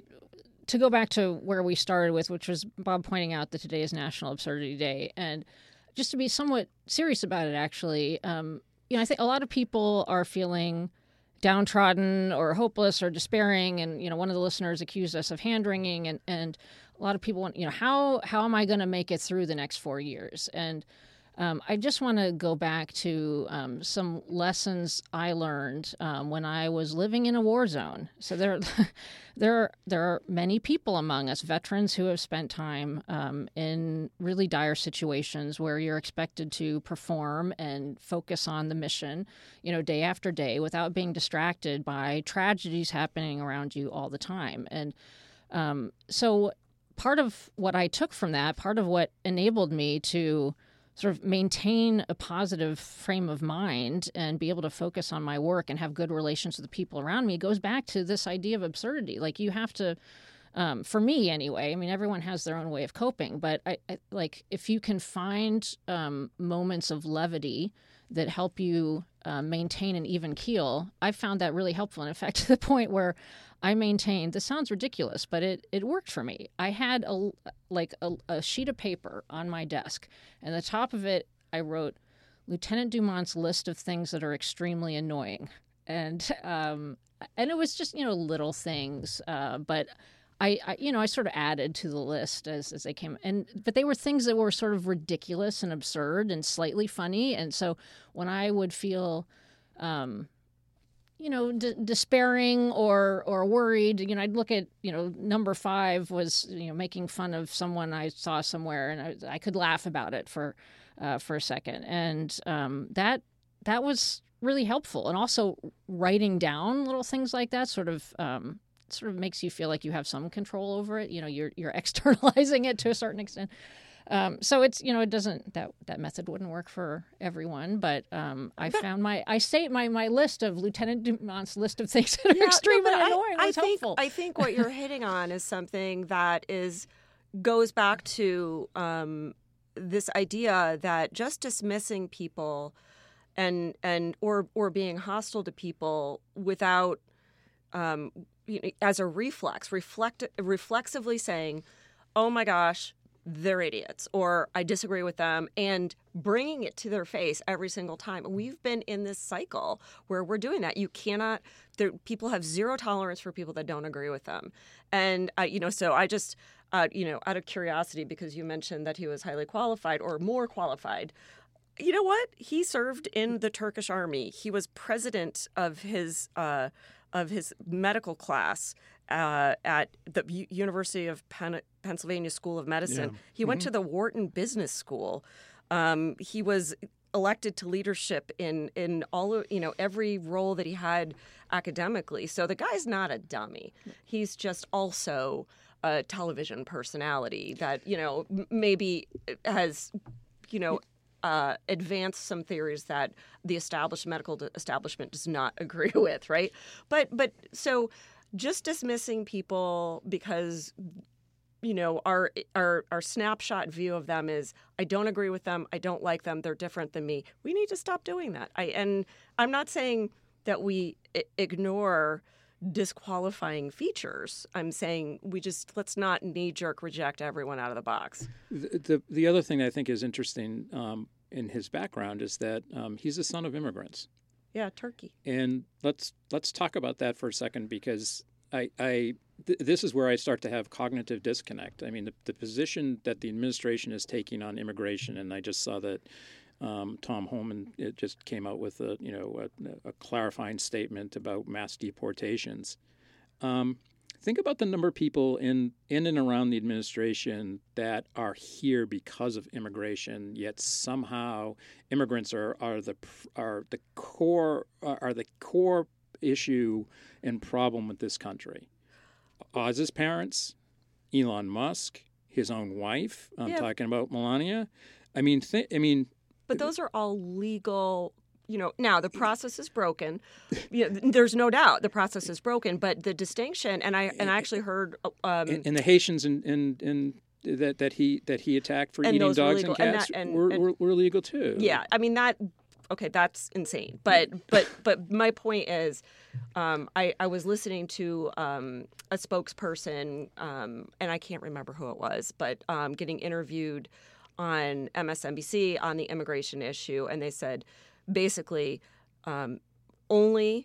to go back to where we started with, which was Bob pointing out that today is National Absurdity Day, and just to be somewhat serious about it. Actually, um, you know, I think a lot of people are feeling downtrodden or hopeless or despairing, and you know, one of the listeners accused us of hand wringing, and and a lot of people want, you know, how how am I going to make it through the next four years? And Um, I just want to go back to um, some lessons I learned um, when I was living in a war zone. So there, there, are, there are many people among us, veterans, who have spent time um, in really dire situations where you're expected to perform and focus on the mission, you know, day after day, without being distracted by tragedies happening around you all the time. And um, so, part of what I took from that, part of what enabled me to sort of maintain a positive frame of mind and be able to focus on my work and have good relations with the people around me goes back to this idea of absurdity. Like, you have to, um, for me anyway, I mean, everyone has their own way of coping, but I, I like if you can find um, moments of levity that help you uh, maintain an even keel, I found that really helpful. And in fact, to the point where I maintained, this sounds ridiculous, but it, it worked for me. I had a, like a, a sheet of paper on my desk, and the top of it, I wrote Lieutenant Dumont's list of things that are extremely annoying. And um, and it was just, you know, little things, uh, but I, I, you know, I sort of added to the list as, as they came. And but they were things that were sort of ridiculous and absurd and slightly funny. And so when I would feel um, you know, d- despairing or or worried, you know, I'd look at, you know, number five was, you know, making fun of someone I saw somewhere, and I, I could laugh about it for uh, for a second, and um, that that was really helpful. And also writing down little things like that sort of um, sort of makes you feel like you have some control over it. You know, you're you're externalizing it to a certain extent. Um, so it's, you know, it doesn't, that, that method wouldn't work for everyone, but um, I found my, I say my, my list of Lieutenant Dumont's list of things that are Yeah, extremely no, but annoying I, was I think, helpful. I think what you're hitting on is something that is, goes back to um, this idea that just dismissing people and, and, or, or being hostile to people without, um, you know, as a reflex, reflect, reflexively saying, oh my gosh, they're idiots, or I disagree with them, and bringing it to their face every single time. We've been in this cycle where we're doing that. You cannot, there, people have zero tolerance for people that don't agree with them. And, uh, you know, so I just, uh, you know, out of curiosity, because you mentioned that he was highly qualified or more qualified, you know what? He served in the Turkish army. He was president of his, uh, of his medical class uh, at the U- University of Pen- Pennsylvania School of Medicine. Yeah. He went to the Wharton Business School. Um, he was elected to leadership in in all of, you know, every role that he had academically. So the guy's not a dummy. He's just also a television personality that, you know, m- maybe has, you know, uh, advanced some theories that the established medical establishment does not agree with, right? But but so just dismissing people because, you know, our our our snapshot view of them is, I don't agree with them, I don't like them, they're different than me. We need to stop doing that. I and I'm not saying that we I- ignore disqualifying features. I'm saying we just let's not knee-jerk reject everyone out of the box. The the, the other thing that I think is interesting um, in his background is that um, he's the son of immigrants. Yeah, Turkey. And let's let's talk about that for a second, because I, I th- this is where I start to have cognitive disconnect. I mean, the, the position that the administration is taking on immigration, and I just saw that um, Tom Homan it just came out with a you know a, a clarifying statement about mass deportations. Um, think about the number of people in in and around the administration that are here because of immigration, yet somehow immigrants are are the are the core are the core issue and problem with this country. Oz's parents, Elon Musk, his own wife. I'm Yeah. talking about Melania. I mean, th- I mean, But those are all legal. You know, now the process is broken. You know, there's no doubt the process is broken. But the distinction, and I and I actually heard, um, and, and the Haitians in, in, in that that he that he attacked for And eating those were dogs legal. and And cats that- and- were, and- were were legal too. yeah, I mean that. Okay, that's insane. But but but my point is, um, I I was listening to um, a spokesperson, um, and I can't remember who it was, but um, getting interviewed on M S N B C on the immigration issue, and they said basically um, only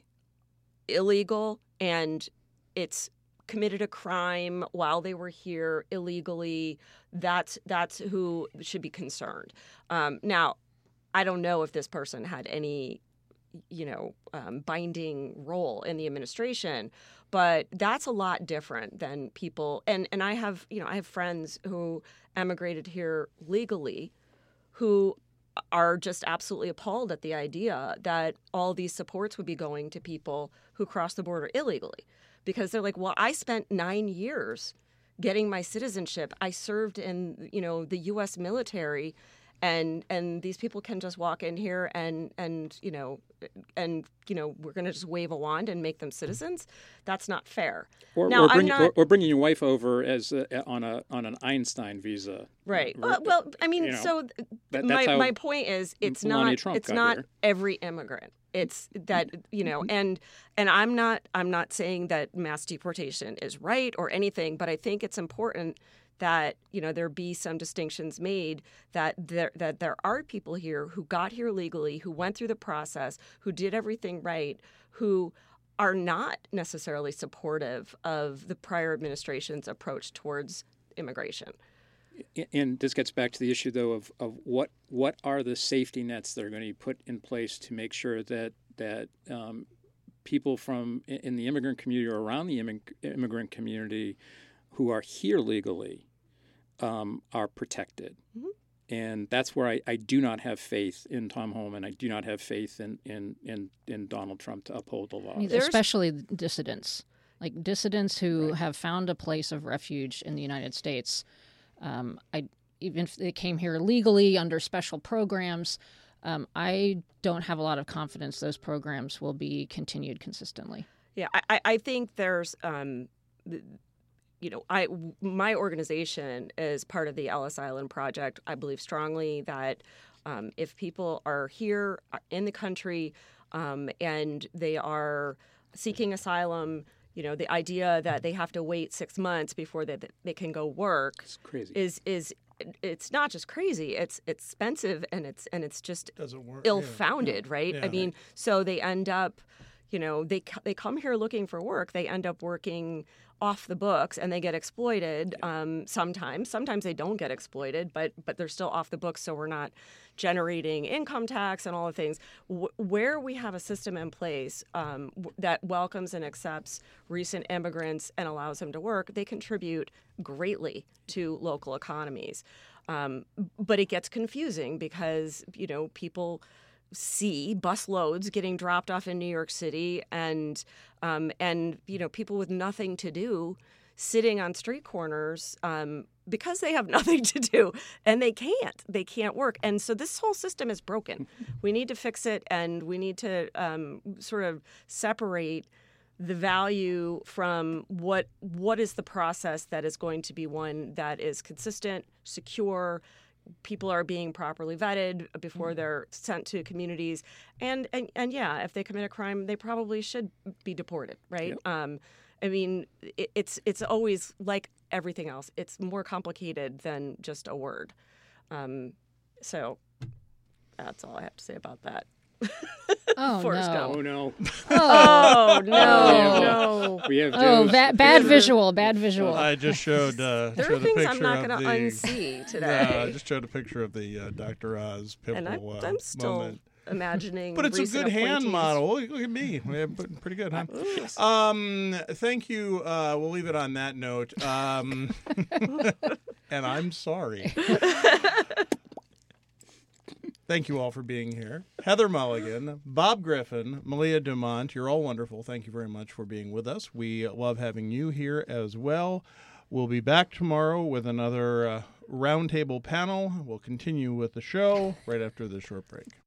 illegal and it's committed a crime while they were here illegally. That's that's who should be concerned. Um, now, I don't know if this person had any, you know, um, binding role in the administration, but that's a lot different than people. And and I have, you know, I have friends who emigrated here legally, who are just absolutely appalled at the idea that all these supports would be going to people who cross the border illegally, because they're like, well, I spent nine years getting my citizenship. I served in, you know, the U S military. And and these people can just walk in here and, and you know and you know we're going to just wave a wand and make them citizens. That's not fair. Or, now, or, I'm bring, not, or, or bringing your wife over as a, on a on an Einstein visa. right. Uh, Well, well, I mean, you know, so that, that's my how my point is, it's Melania not Trump it's got not here. every immigrant. It's that, you know, and and I'm not I'm not saying that mass deportation is right or anything, but I think it's important that, you know, there be some distinctions made, that there that there are people here who got here legally, who went through the process, who did everything right, who are not necessarily supportive of the prior administration's approach towards immigration. And this gets back to the issue, though, of, of what what are the safety nets that are going to be put in place to make sure that that um, people from in the immigrant community or around the immig- immigrant community who are here legally um, are protected. Mm-hmm. And that's where I, I do not have faith in Tom Homan. I do not have faith in, in, in, in Donald Trump to uphold the law. I mean, There's- especially dissidents, like dissidents who have found a place of refuge in the United States. Um, I even if they came here legally under special programs, um, I don't have a lot of confidence those programs will be continued consistently. Yeah, I, I think there's, um, you know, I my organization is part of the Ellis Island Project. I believe strongly that um, if people are here in the country um, and they are seeking asylum, you know, the idea that they have to wait six months before they they can go work It's crazy. is is it's not just crazy. It's expensive and it's and it's just Doesn't work. ill-founded, Yeah. right? Yeah. I mean, so they end up, you know, they c- they come here looking for work. They end up working off the books and they get exploited um, sometimes. Sometimes they don't get exploited, but but they're still off the books, so we're not generating income tax and all the things. W- where we have a system in place um, w- that welcomes and accepts recent immigrants and allows them to work, they contribute greatly to local economies. Um, but it gets confusing because, you know, people see bus loads getting dropped off in New York City and um, and you know people with nothing to do sitting on street corners um, because they have nothing to do and they can't they can't work, and so this whole system is broken. We need to fix it, and we need to um, sort of separate the value from what what is the process that is going to be one that is consistent, secure, people are being properly vetted before mm-hmm. they're sent to communities, and, and and yeah, if they commit a crime, they probably should be deported, right? Yep. Um, I mean, it, it's it's always like everything else. It's more complicated than just a word. Um, so that's all I have to say about that. Oh, Forrest no. Gump. Oh, no. Oh, no, Oh, no. We have Oh, Joe's ba- bad visual, bad visual. I just showed uh, There are showed a things picture I'm not of going to the, unsee today. Yeah, I just showed a picture of the uh, Doctor Oz pimple and I, uh, I'm still moment. imagining But it's a recent good hand appointees. model. Look, look at me. We're pretty good, huh? Um, thank you. Uh, we'll leave it on that note. Um, and I'm sorry. Thank you all for being here. Heather Mulligan, Bob Griffin, Malia Dumont, you're all wonderful. Thank you very much for being with us. We love having you here as well. We'll be back tomorrow with another uh, roundtable panel. We'll continue with the show right after this short break.